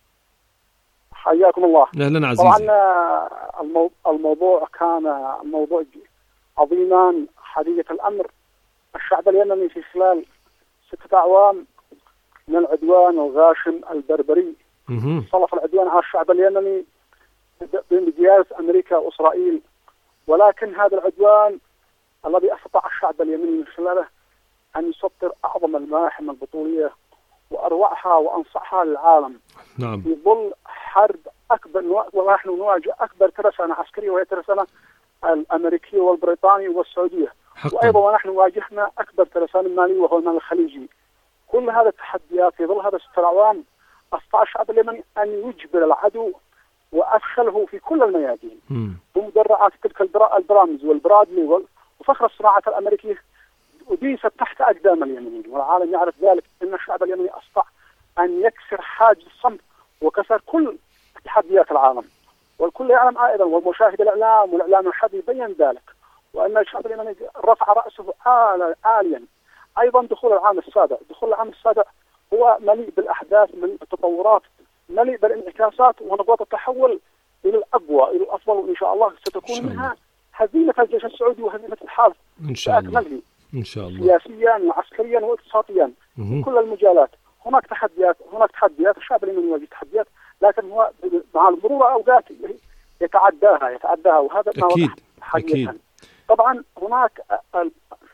حياكم الله. أهلا عزيزي. طبعا المو... الموضوع كان موضوع عظيما. حقيقة الأمر الشعب اليمني في خلال ستة أعوام من العدوان الغاشم البربري صلف العدوان على الشعب اليمني بمقياس أمريكا وإسرائيل، ولكن هذا العدوان الذي استطاع الشعب اليمني من خلاله أن يسطر أعظم الملاحم البطولية وأروعها وأنصحها للعالم. نعم. في ظل حرب أكبر، ونحن نواجه أكبر ترسانة عسكرية وهي ترسانة الأمريكية والبريطانية والسعودية، حقا. وأيضا ونحن واجهنا أكبر ترسانة مالية وهو المال الخليجي. كل هذه التحديات في ظل هذا ستة أعوام استطاع الشعب اليمني أن يجبر العدو وأدخله في كل الميادين بمدرعات تلك البرامز والبرادلي وفخر الصناعات الأمريكية وديست تحت أقدام اليمنيين، والعالم يعرف ذلك. أن الشعب اليمني استطاع أن يكسر حاجز الصمت وكسر كل تحديات العالم، والكل يعلم أيضا، والمشاهد الإعلام والإعلام الحربي يبين ذلك، وأن الشعب اليمني رفع رأسه عاليا. أيضا دخول العام السابع، دخول العام السابع هو مليء بالأحداث، مليء بالتطورات، مليء بالانعكاسات ونقاط التحول إلى الأقوى، إلى الأفضل، وإن شاء الله ستكون منها هزيمة الجيش السعودي وهزيمة الحالف إن شاء الله. إن شاء الله سياسيا وعسكريا واقتصاديا في كل المجالات. هناك تحديات، هناك تحديات الشعب اليمني يواجه تحديات، لكن هو مع المرور أوقات يتعداها يتعداها وهذا ما أكيد. أكيد. طبعا هناك ال...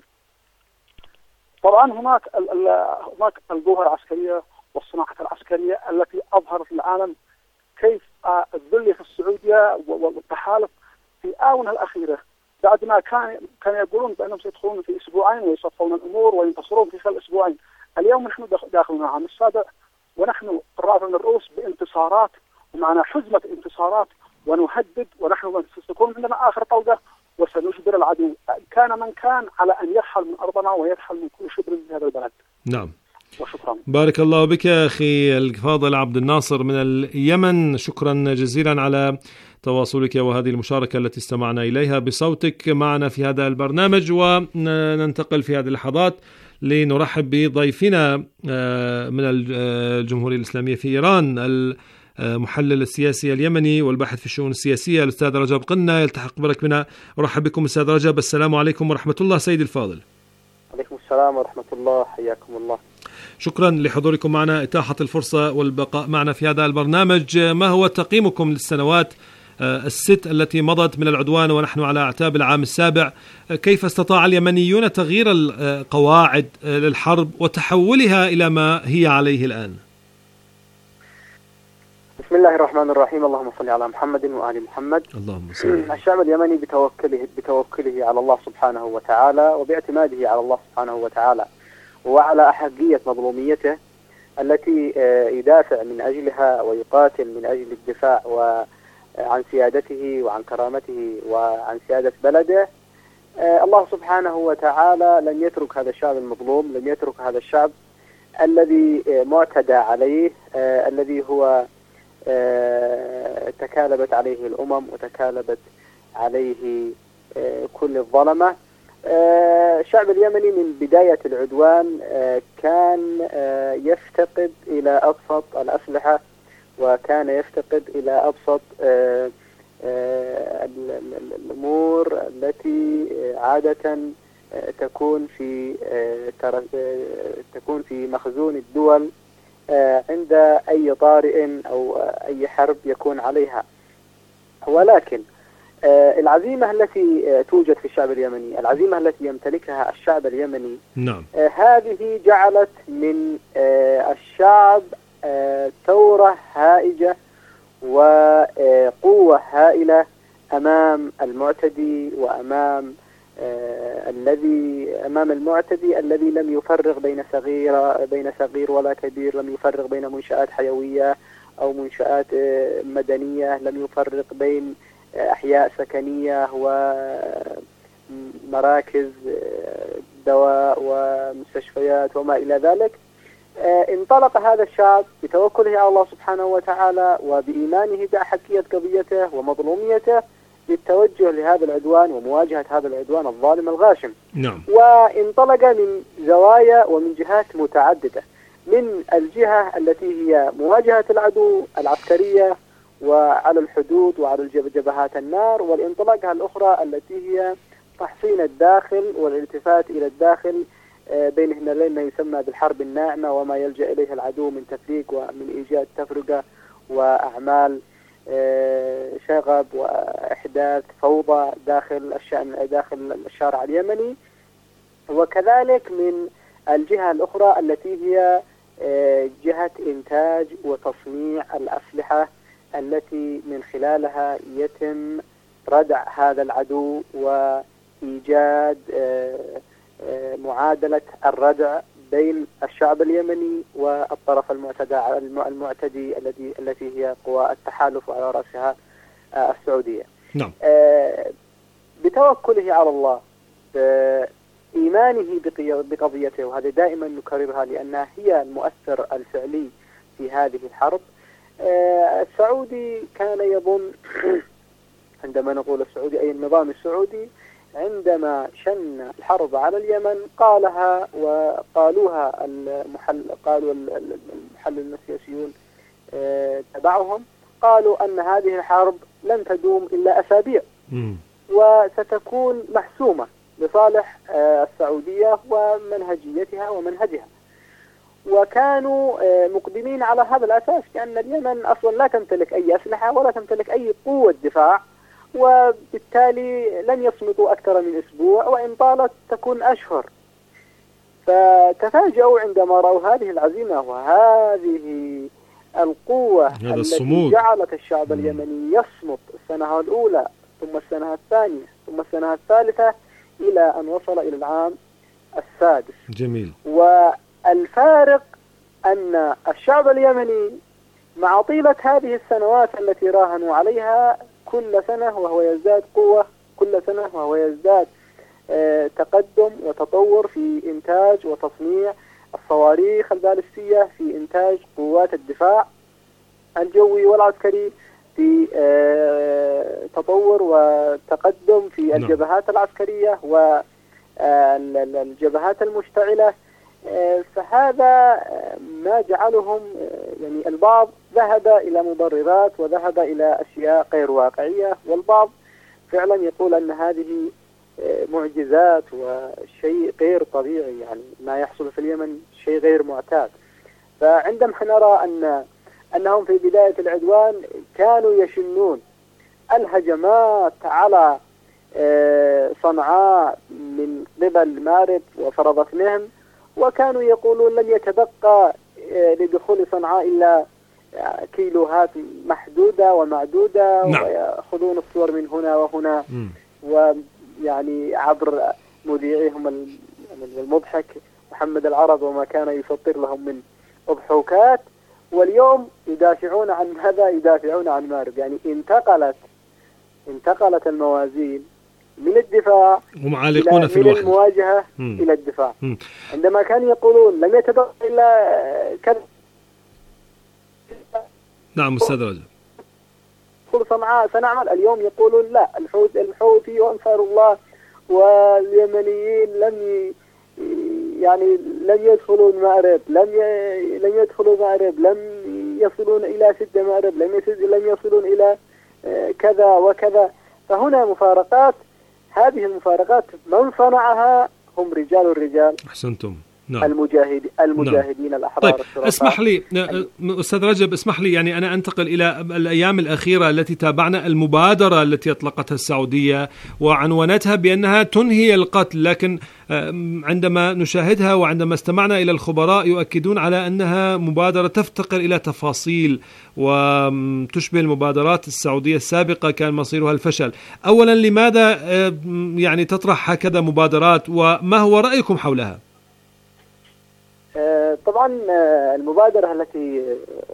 طبعا هناك ال... ال... هناك القوة العسكرية والصناعة العسكرية التي أظهرت للعالم كيف الذل في السعودية والتحالف في آونة الأخيرة، بعد ما كان كان يقولون بأنهم سيدخلون في أسبوعين ويصفون الأمور وينتصرون في خلال أسبوعين. اليوم نحن داخلنا العام السابع ونحن رافعين الرؤوس بانتصارات ومعنا حزمة انتصارات، ونهدد ونحن ستكون عندنا آخر طلقة وسنجبر العدو كان من كان على أن يرحل من أرضنا ويرحل من كل شبر في هذا البلد. نعم. وشكرا. بارك الله بك أخي الفاضل عبد الناصر من اليمن، شكرا جزيلا على تواصلك وهذه المشاركة التي استمعنا إليها بصوتك معنا في هذا البرنامج. وننتقل في هذه اللحظات لنرحب بضيفنا من الجمهورية الإسلامية في إيران، المحلل السياسي اليمني والباحث في الشؤون السياسية الأستاذ رجب قنة، يلتحق برك بنا. أرحب بكم أستاذ رجب. السلام عليكم ورحمة الله سيد الفاضل. عليكم السلام ورحمة الله، حياكم الله. شكرا لحضوركم معنا، إتاحة الفرصة والبقاء معنا في هذا البرنامج. ما هو تقييمكم للسنوات الست التي مضت من العدوان ونحن على أعتاب العام السابع؟ كيف استطاع اليمنيون تغيير القواعد للحرب وتحولها إلى ما هي عليه الآن؟ بسم الله الرحمن الرحيم، اللهم صل على محمد وآل محمد. اللهم صل. الشعب اليمني بتوكله بتوكله على الله سبحانه وتعالى وباعتماده على الله سبحانه وتعالى وعلى أحقية مظلوميته التي يدافع من أجلها ويقاتل من أجل الدفاع وعن سيادته وعن كرامته وعن سيادة بلده. الله سبحانه وتعالى لن يترك هذا الشعب المظلوم، لن يترك هذا الشعب الذي معتدى عليه، الذي هو تكالبت عليه الأمم وتكالبت عليه كل الظلمة. الشعب اليمني من بداية العدوان كان يفتقد إلى أبسط الأسلحة، وكان يفتقد إلى أبسط الأمور التي عادة تكون في تكون في مخزون الدول عند أي طارئ أو أي حرب يكون عليها. ولكن العزيمة التي توجد في الشعب اليمني، العزيمة التي يمتلكها الشعب اليمني، نعم. هذه جعلت من الشعب ثورة هائجة وقوة هائلة أمام المعتدي وأمام آه الذي أمام المعتدي الذي لم يفرق بين صغير بين صغير ولا كبير، لم يفرق بين منشآت حيوية أو منشآت آه مدنية، لم يفرق بين آه أحياء سكنية ومراكز آه دواء ومستشفيات وما إلى ذلك. آه انطلق هذا الشعب بتوكله على الله سبحانه وتعالى وبإيمانه بأحقية قضيته ومظلوميته للتوجه لهذا العدوان ومواجهة هذا العدوان الظالم الغاشم. نعم. وانطلق من زوايا ومن جهات متعددة، من الجهة التي هي مواجهة العدو العسكرية وعلى الحدود وعلى جبهات النار، والانطلاقة الأخرى التي هي تحصين الداخل والالتفات إلى الداخل بين ما يسمى بالحرب الناعمة وما يلجأ إليه العدو من تفريق ومن إيجاد تفرقة وأعمال شغب وإحداث فوضى داخل الشأن داخل الشارع اليمني. وكذلك من الجهة الأخرى التي هي جهة إنتاج وتصنيع الأسلحة التي من خلالها يتم ردع هذا العدو وإيجاد معادلة الردع بين الشعب اليمني والطرف المعتدى المعتدي الذي التي هي قوى التحالف وعلى رأسها السعودية. نعم. بتوكله على الله، إيمانه بقضيته، وهذا دائما نكررها لأنها هي المؤثر الفعلي في هذه الحرب. السعودي كان يظن عندما نقول السعودي أي النظام السعودي عندما شن الحرب على اليمن قالها وقالوها المحل قالوا المحللون السياسيون تبعهم، قالوا أن هذه الحرب لن تدوم إلا أسابيع وستكون محسومة لصالح السعودية ومنهجيتها ومنهجها. وكانوا مقدمين على هذا الأساس، لأن اليمن أصلا لا تمتلك أي أسلحة ولا تمتلك أي قوة دفاع، وبالتالي لن يصمتوا أكثر من أسبوع، وإن طالت تكون أشهر. فتفاجأوا عندما رأوا هذه العزيمة وهذه القوة التي الصمود. جعلت الشعب اليمني يصمت السنة الأولى ثم السنة الثانية ثم السنة الثالثة إلى أن وصل إلى العام السادس. جميل. والفارق أن الشعب اليمني مع طيلة هذه السنوات التي راهنوا عليها كل سنة وهو يزداد قوة، كل سنة وهو يزداد آه تقدم وتطور في إنتاج وتصنيع الصواريخ البالستية، في إنتاج قوات الدفاع الجوي والعسكري، في آه تطور وتقدم في الجبهات العسكرية والجبهات المشتعلة. آه فهذا ما جعلهم آه يعني البعض ذهب إلى مبررات وذهب إلى أشياء غير واقعية، والبعض فعلا يقول أن هذه معجزات وشيء غير طبيعي، يعني ما يحصل في اليمن شيء غير معتاد. فعندما نرى أن أنهم في بداية العدوان كانوا يشنون الهجمات على صنعاء من قبل مارب وفرضتهم، وكانوا يقولون لن يتبقى لدخول صنعاء إلا كيلوهات محدودة ومعدودة. نعم. ويأخذون الصور من هنا وهنا م. ويعني عبر مذيعيهم المضحك محمد العرب وما كان يفطر لهم من أضحوكات، واليوم يدافعون عن هذا، يدافعون عن مارب. يعني انتقلت انتقلت الموازين من الدفاع ومعالقون في من المواجهة م. إلى الدفاع. م. عندما كانوا يقولون لم يتبقى إلا كذا. نعم أستاذ رجب. كل صنعاء سنعمل، اليوم يقولون لا، الحوث الحوثي وأنصار الله واليمنيين لم ي... يعني لم يدخلوا مأرب، لم ي... لم يدخلوا مأرب، لم يصلون إلى سد مأرب، لم يصل... لم يصلون إلى كذا وكذا. فهنا مفارقات، هذه المفارقات من صنعها هم رجال الرجال. أحسنتم. نعم. المجاهد المجاهدين نعم. الأحرار. طيب اسمح لي أستاذ رجب، اسمح لي يعني أنا أنتقل إلى الأيام الأخيرة التي تابعنا المبادرة التي أطلقتها السعودية وعنونتها بأنها تنهي القتل، لكن عندما نشاهدها وعندما استمعنا إلى الخبراء يؤكدون على أنها مبادرة تفتقر إلى تفاصيل وتشبه المبادرات السعودية السابقة كان مصيرها الفشل. أولا لماذا يعني تطرح هكذا مبادرات وما هو رأيكم حولها؟ طبعا المبادرة التي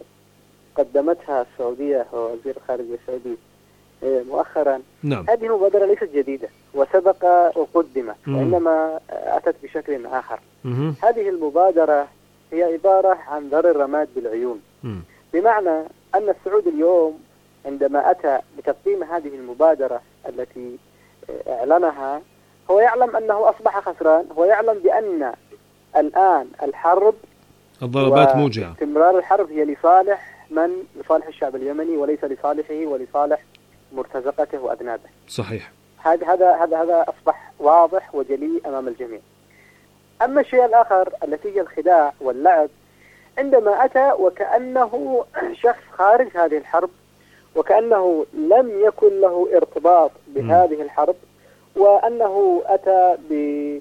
قدمتها السعودية ووزير الخارجية السعودي مؤخرا نعم. هذه المبادرة ليست جديدة وسبق وقدمت وإنما أتت بشكل آخر. مم. هذه المبادرة هي عبارة عن ذر الرماد بالعيون. مم. بمعنى أن السعودي اليوم عندما أتى بتقديم هذه المبادرة التي أعلنها هو يعلم أنه أصبح خسران، هو يعلم بأن الآن الحرب الضربات موجعة، استمرار الحرب هي لصالح من؟ لصالح الشعب اليمني وليس لصالحه ولصالح مرتزقته وأذنابه. صحيح. هذا هذا هذا هذا أصبح واضح وجلي أمام الجميع. أما الشيء الآخر التي هي الخداع واللعب عندما أتى وكأنه شخص خارج هذه الحرب وكأنه لم يكن له ارتباط بهذه الحرب وأنه أتى ب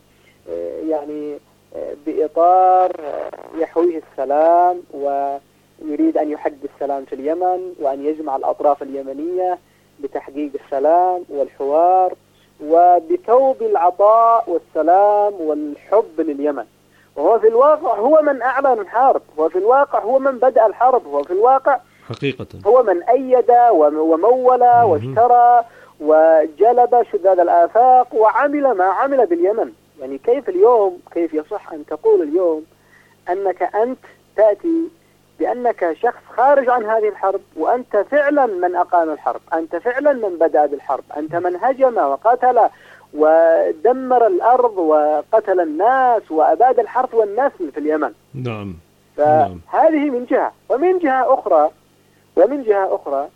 يعني بإطار يحويه السلام ويريد أن يحقق السلام في اليمن وأن يجمع الأطراف اليمنية بتحقيق السلام والحوار وبثوب العطاء والسلام والحب لليمن. وهو في الواقع هو من أعلن الحرب، هو في الواقع هو من بدأ الحرب، هو في الواقع حقيقة هو من أيد ومول واشترى وجلب شداد الآفاق وعمل ما عمل باليمن. يعني كيف اليوم كيف يصح أن تقول اليوم أنك أنت تأتي بأنك شخص خارج عن هذه الحرب وأنت فعلا من أقام الحرب، أنت فعلا من بدأ بالحرب، أنت من هجم وقتل ودمر الأرض وقتل الناس وأباد الحرث والنسل في اليمن. نعم. فهذه من جهة، ومن جهة أخرى ومن جهة أخرى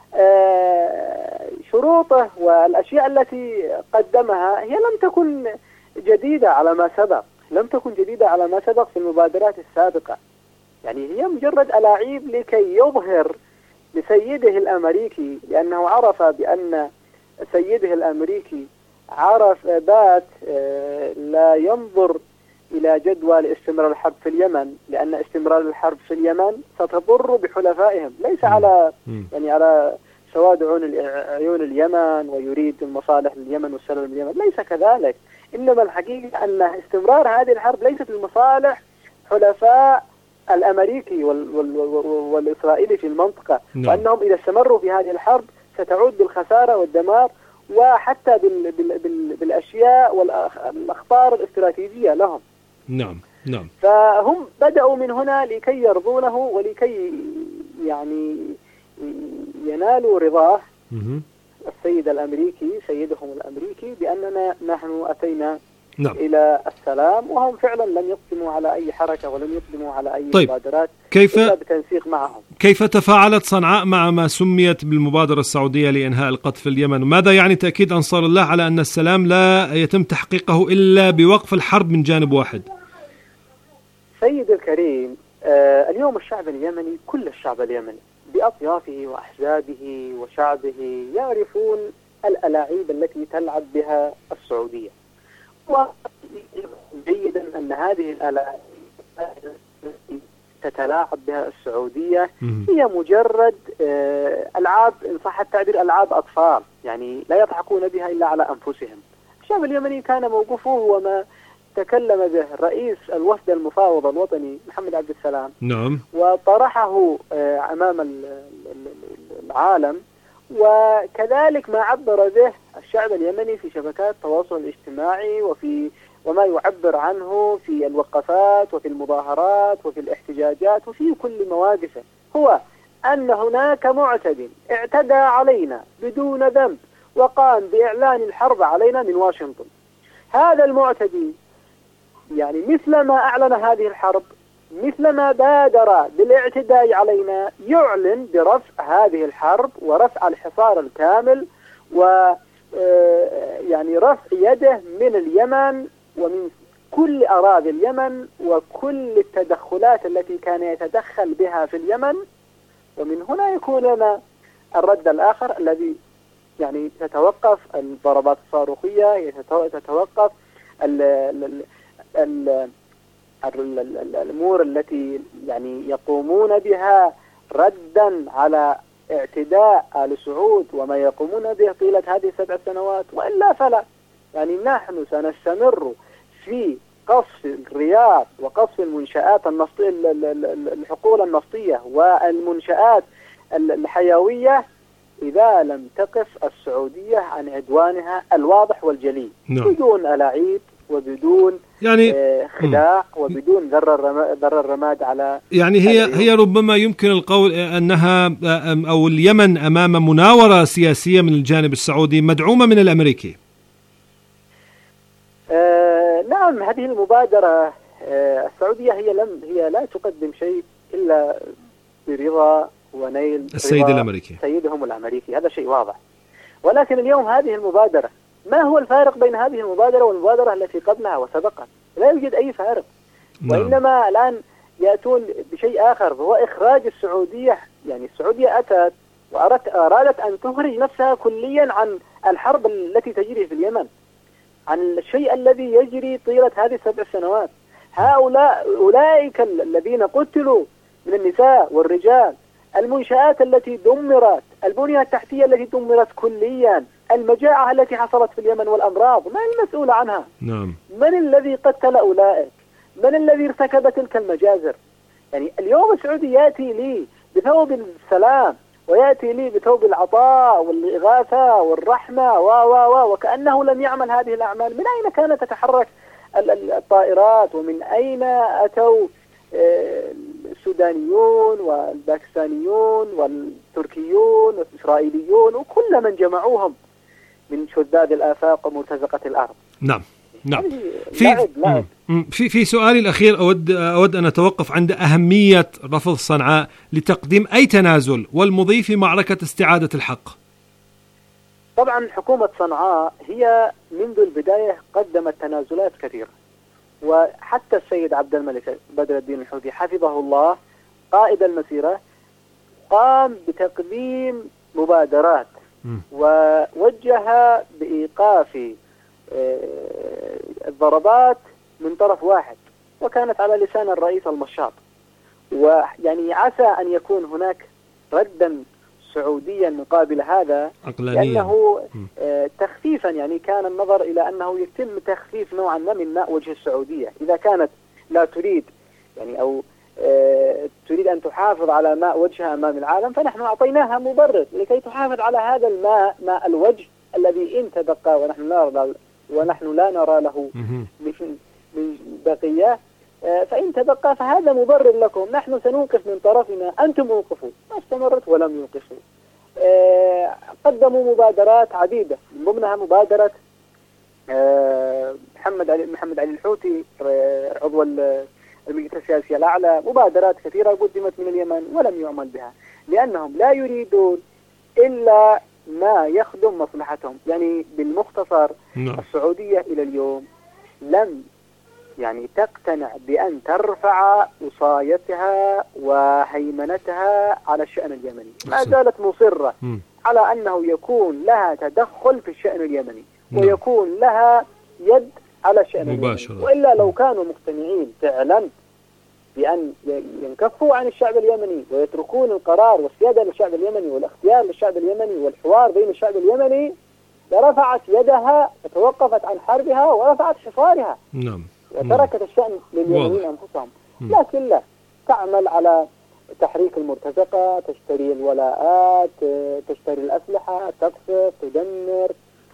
آه شروطه والأشياء التي قدمها هي لم تكن جديدة على ما سبق، لم تكن جديدة على ما سبق في المبادرات السابقة. يعني هي مجرد ألاعيب لكي يظهر لسيده الأمريكي، لأنه عرف بأن سيده الأمريكي عرف بات لا ينظر إلى جدوى لاستمرار الحرب في اليمن، لأن استمرار الحرب في اليمن ستضر بحلفائهم، ليس على يعني على سواد عيون اليمن ويريد المصالح لليمن والسلام لليمن، ليس كذلك. إنما الحقيقة أن استمرار هذه الحرب ليست لمصالح حلفاء الأمريكي وال وال والإسرائيلي في المنطقة، نعم. وأنهم إذا استمروا في هذه الحرب ستعود بالخسارة والدمار وحتى بال بال بال بالأشياء والأخطار الاستراتيجية لهم. نعم نعم. فهم بدأوا من هنا لكي يرضونه ولكي يعني ينالوا رضاه السيد الأمريكي سيدهم الأمريكي بأننا نحن أتينا نعم. إلى السلام، وهم فعلا لم يقدموا على أي حركة ولم يقدموا على أي طيب. مبادرات كيف إلا بتنسيق معهم. كيف تفاعلت صنعاء مع ما سميت بالمبادرة السعودية لإنهاء القتل في اليمن؟ ماذا يعني تأكيد أنصار الله على أن السلام لا يتم تحقيقه إلا بوقف الحرب من جانب واحد؟ سيد الكريم، آه اليوم الشعب اليمني كل الشعب اليمني بأطيافه وأحزابه وشعبه يعرفون الألاعيب التي تلعب بها السعودية، وجيدا أن هذه الألاعيب تتلاعب بها السعودية هي مجرد ألعاب إن صح التعبير ألعاب أطفال، يعني لا يضحكون بها إلا على أنفسهم. الشعب اليمني كان موقفه وما تكلم به رئيس الوفد المفاوض الوطني محمد عبد السلام، نعم، وطرحه أمام العالم، وكذلك ما عبر به الشعب اليمني في شبكات التواصل الاجتماعي وفي وما يعبر عنه في الوقفات وفي المظاهرات وفي الاحتجاجات وفي كل مواقفه، هو أن هناك معتد اعتدى علينا بدون ذنب وقام بإعلان الحرب علينا من واشنطن. هذا المعتدي يعني مثلما أعلن هذه الحرب، مثلما بادر بالاعتداء علينا، يعلن برفع هذه الحرب ورفع الحصار الكامل و يعني رفع يده من اليمن ومن كل أراضي اليمن وكل التدخلات التي كان يتدخل بها في اليمن. ومن هنا يكون لنا الرد الآخر الذي يعني تتوقف الضربات الصاروخية، تتوقف ال ال ال ال الأمور التي يعني يقومون بها ردا على اعتداء آل سعود وما يقومون به طيلة هذه السبع سنوات. وإلا فلا، يعني نحن سنستمر في قصف الرياض وقصف المنشآت النفطية، الحقول النفطية والمنشآت الحيوية إذا لم تقف السعودية عن عدوانها الواضح والجلي. نعم. بدون ألاعيب وبدون يعني خداع وبدون ذر الرماد على يعني هي هي ربما يمكن القول أنها أو اليمن أمام مناورة سياسية من الجانب السعودي مدعومة من الأمريكي. آه نعم، هذه المبادرة آه السعودية هي لم هي لا تقدم شيء إلا برضا ونيل السيد الأمريكي، سيدهم الأمريكي، هذا شيء واضح. ولكن اليوم هذه المبادرة، ما هو الفارق بين هذه المبادرة والمبادرة التي قبلها وسبقت؟ لا يوجد أي فارق. نعم. وإنما الآن يأتون بشيء آخر، وهو إخراج السعودية. يعني السعودية أتت وأردت أرادت أن تخرج نفسها كليا عن الحرب التي تجري في اليمن، عن الشيء الذي يجري طيلة هذه السبع سنوات. هؤلاء أولئك الذين قتلوا من النساء والرجال، المنشآت التي دمرت، البنية التحتية التي دمرت كليا، المجاعة التي حصلت في اليمن والأمراض، من المسؤول عنها؟ نعم. من الذي قتل أولئك؟ من الذي ارتكب تلك المجازر؟ يعني اليوم السعودي يأتي لي بثوب السلام، ويأتي لي بثوب العطاء والإغاثة والرحمة و و و وكأنه لم يعمل هذه الأعمال. من أين كانت تتحرك الطائرات؟ ومن أين أتوا السودانيون والباكستانيون والتركيون والإسرائيليون وكل من جمعوهم من شداد الآفاق ومرتزقة الأرض؟ نعم نعم. في في في سؤالي الأخير أود أود أن أتوقف عند أهمية رفض صنعاء لتقديم أي تنازل والمضي في معركة استعادة الحق. طبعا حكومة صنعاء هي منذ البداية قدمت تنازلات كثيرة، وحتى السيد عبد الملك بدر الدين الحوثي حفظه الله قائد المسيرة قام بتقديم مبادرات ووجه بإيقاف الضربات من طرف واحد، وكانت على لسان الرئيس المشاط. ويعني عسى أن يكون هناك ردا سعوديا مقابل هذا، لأنه تخفيفا، يعني كان النظر إلى أنه يتم تخفيف نوعا ما من ماء وجه السعودية إذا كانت لا تريد يعني أو تريد أن تحافظ على ماء وجهها أمام العالم، فنحن أعطيناها مبرر لكي تحافظ على هذا الماء، ماء الوجه الذي إن تبقى ونحن لا نرى ونحن لا نرى له من بقية، فإن تبقى فهذا مبرر لكم، نحن سنوقف من طرفنا، أنتم اوقفوا. ما استمرت ولم يوقفوا. قدموا مبادرات عديدة، من ضمنها مبادرة محمد علي محمد علي الحوثي عضو المجلس السياسي الأعلى. مبادرات كثيرة قدمت من اليمن ولم يعمل بها، لأنهم لا يريدون إلا ما يخدم مصلحتهم. يعني بالمختصر no. السعودية إلى اليوم لم يعني تقتنع بأن ترفع وصايتها وهيمنتها على الشأن اليمني، ما زالت مصرة م. على أنه يكون لها تدخل في الشأن اليمني no. ويكون لها يد على الشأن مباشرة. اليمني. وإلا لو كانوا مقتنعين فعلا بأن ينكفوا عن الشعب اليمني ويتركون القرار والسيادة للشعب اليمني والاختيار للشعب اليمني والحوار بين الشعب اليمني، لرفعت يدها وتوقفت عن حربها ورفعت حصارها نعم. وتركت الشأن لليمنيين أنفسهم. لكن لا، تعمل على تحريك المرتزقة، تشتري الولاءات، تشتري الأسلحة، تقصف، تدمر،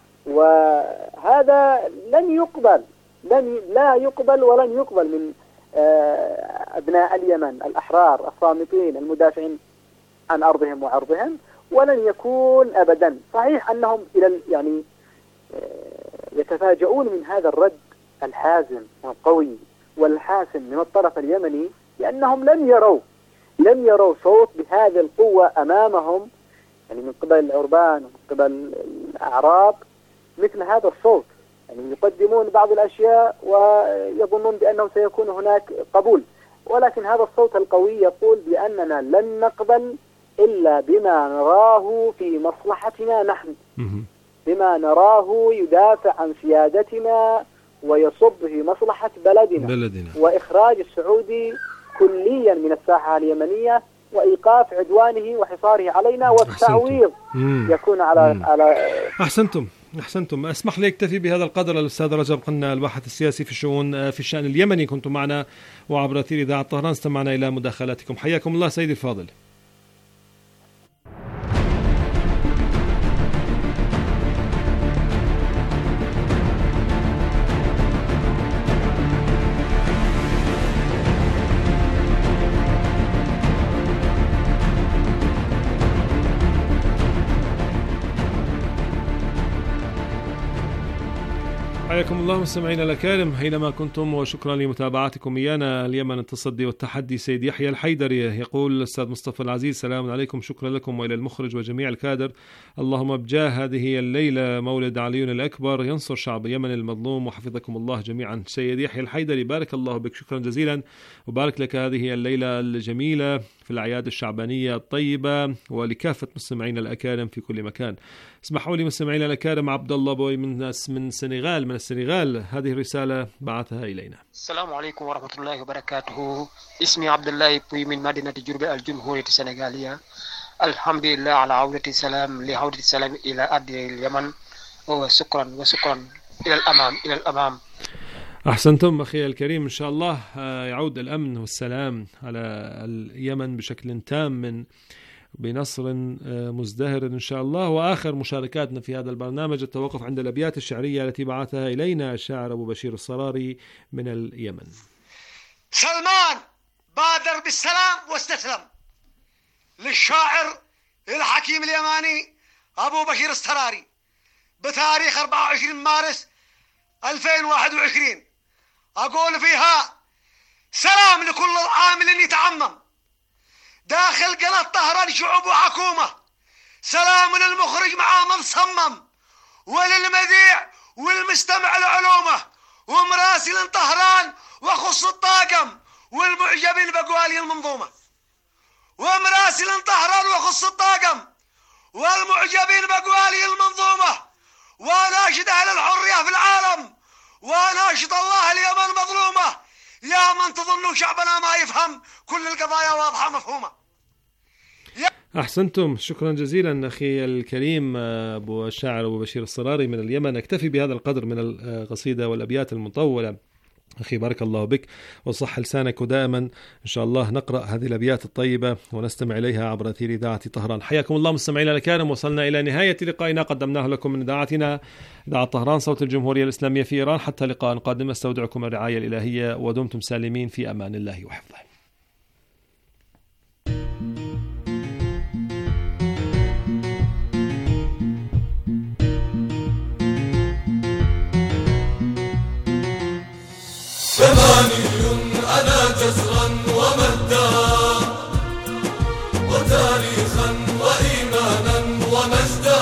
وهذا لن يقبل، لن لا يقبل ولن يقبل من أبناء اليمن الأحرار الصامتين المدافعين عن أرضهم وعرضهم، ولن يكون أبدا. صحيح أنهم إلى يعني يتفاجؤون من هذا الرد الحازم والقوي والحاسم من الطرف اليمني، لأنهم لم يروا لم يروا صوت بهذه القوة أمامهم، يعني من قبل العربان ومن قبل الأعراب مثل هذا الصوت يعني يقدمون بعض الأشياء ويظنون بأنه سيكون هناك قبول، ولكن هذا الصوت القوي يقول بأننا لن نقبل إلا بما نراه في مصلحتنا نحن، بما نراه يدافع عن سيادتنا ويصب في مصلحة بلدنا, بلدنا. وإخراج السعودي كليا من الساحة اليمنية وإيقاف عدوانه وحصاره علينا والتعويض يكون على مم. على أحسنتم أحسنتم. أسمح لي أكتفي بهذا القدر. الأستاذ رجب قنا، الباحث السياسي في الشؤون في الشأن اليمني، كنتم معنا وعبر أثير إذاعة طهران استمعنا إلى مداخلاتكم. حياكم الله سيدي الفاضل. حياكم الله مستمعينا الأكارم أينما كنتم، وشكرا لمتابعتكم إيانا. اليمن التصدي والتحدي. سيد يحيى الحيدري يقول الأستاذ مصطفى العزيز سلام عليكم، شكرا لكم وإلى المخرج وجميع الكادر. اللهم بجاه هذه الليلة مولد علي الأكبر ينصر شعب يمن المظلوم وحفظكم الله جميعا. سيد يحيى الحيدري بارك الله بك، شكرا جزيلا وبارك لك هذه الليلة الجميلة في الأعياد الشعبانية الطيبة، ولكافة مستمعينا الأكارم في كل مكان. اسمحوا لي مستمعينا الأكارم، عبد الله بوي من من السنغال من السنغال هذه الرسالة بعثها إلينا. السلام عليكم ورحمة الله وبركاته. اسمي عبد الله بوي من مدينة جربة الجمهورية السنغالية. الحمد لله على عودة السلام لعودة السلام إلى أرض اليمن، وشكرا وشكرا إلى الأمام إلى الأمام. أحسنتم أخي الكريم، إن شاء الله يعود الأمن والسلام على اليمن بشكل تام من بنصر مزدهر إن شاء الله. وآخر مشاركاتنا في هذا البرنامج التوقف عند الأبيات الشعرية التي بعثها إلينا الشاعر أبو بشير الصراري من اليمن. سلمان بادر بالسلام واستسلم للشاعر الحكيم اليماني أبو بشير الصراري بتاريخ أربعة وعشرين مارس ألفين وواحد وعشرين. أقول فيها سلام لكل العامل يتعمم داخل قناة طهران شعوب وحكومة، سلام للمخرج مع من صمم وللمذيع والمستمع لعلومه، ومراسل طهران وخص الطاقم والمعجبين بأقوالي المنظومة، ومراسل طهران وخص الطاقم والمعجبين بأقوالي المنظومة، وناشد أهل الحرية في العالم، وناشد الله اليمن مظلومة، يا من تظنوا شعبنا ما يفهم كل القضايا واضحة مفهومة. أحسنتم، شكرا جزيلا أخي الكريم أبو الشاعر أبو بشير الصراري من اليمن. أكتفي بهذا القدر من القصيدة والأبيات المطولة. أخي بارك الله بك وصح لسانك، ودائما إن شاء الله نقرأ هذه الأبيات الطيبة ونستمع إليها عبر أثير إذاعة طهران. حياكم الله مستمعينا الكرام، وصلنا إلى نهاية لقائنا قدمناه لكم من إذاعتنا إذاعة طهران صوت الجمهورية الإسلامية في إيران. حتى لقاء قادم استودعكم الرعاية الإلهية، ودمتم سالمين في أمان الله وحفظه. يماني أنا جزرا ومجدا وتاريخا وإيمانا ومجدا،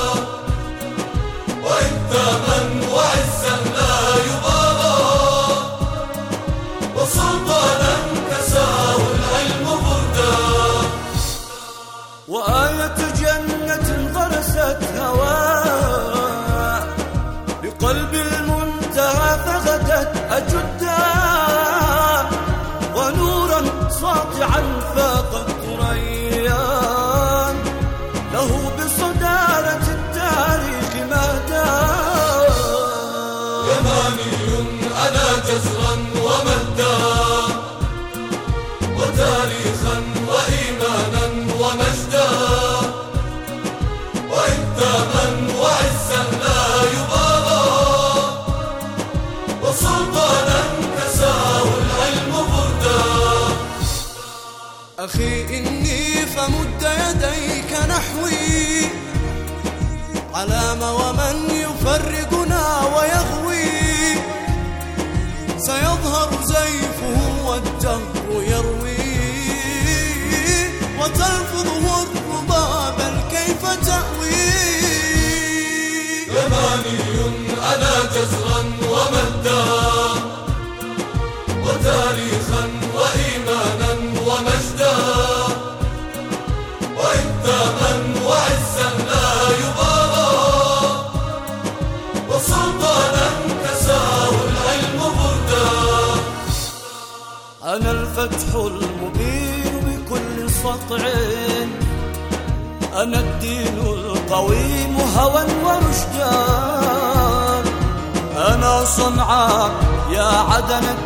وإنتاما وعزا لا يبالى، وسلطانا كساه العلم بردا، وآية جنة غرست هواء لقلب المنتهى فغدت أجدا، ونورا ساطعا فاق الثريان له بصدارة التاريخ مهدا. يماني أنا جزرا ومجدا وتاريخا وإيمانا ومجدا، وإنتاما وعزا لا يبالى، وسلطانا كساه العلم بردا. أخي إني فمد يديك نحوي علام ومن يفرقنا ويغوي، سيظهر زيفه والدهر يروي، وتلفظه الربا بل كيف تأوي. يماني أنا جزرا الفتح المبين بكل سطع، أنا الدين القويم هوى ورشدان، أنا صنعاء يا عدن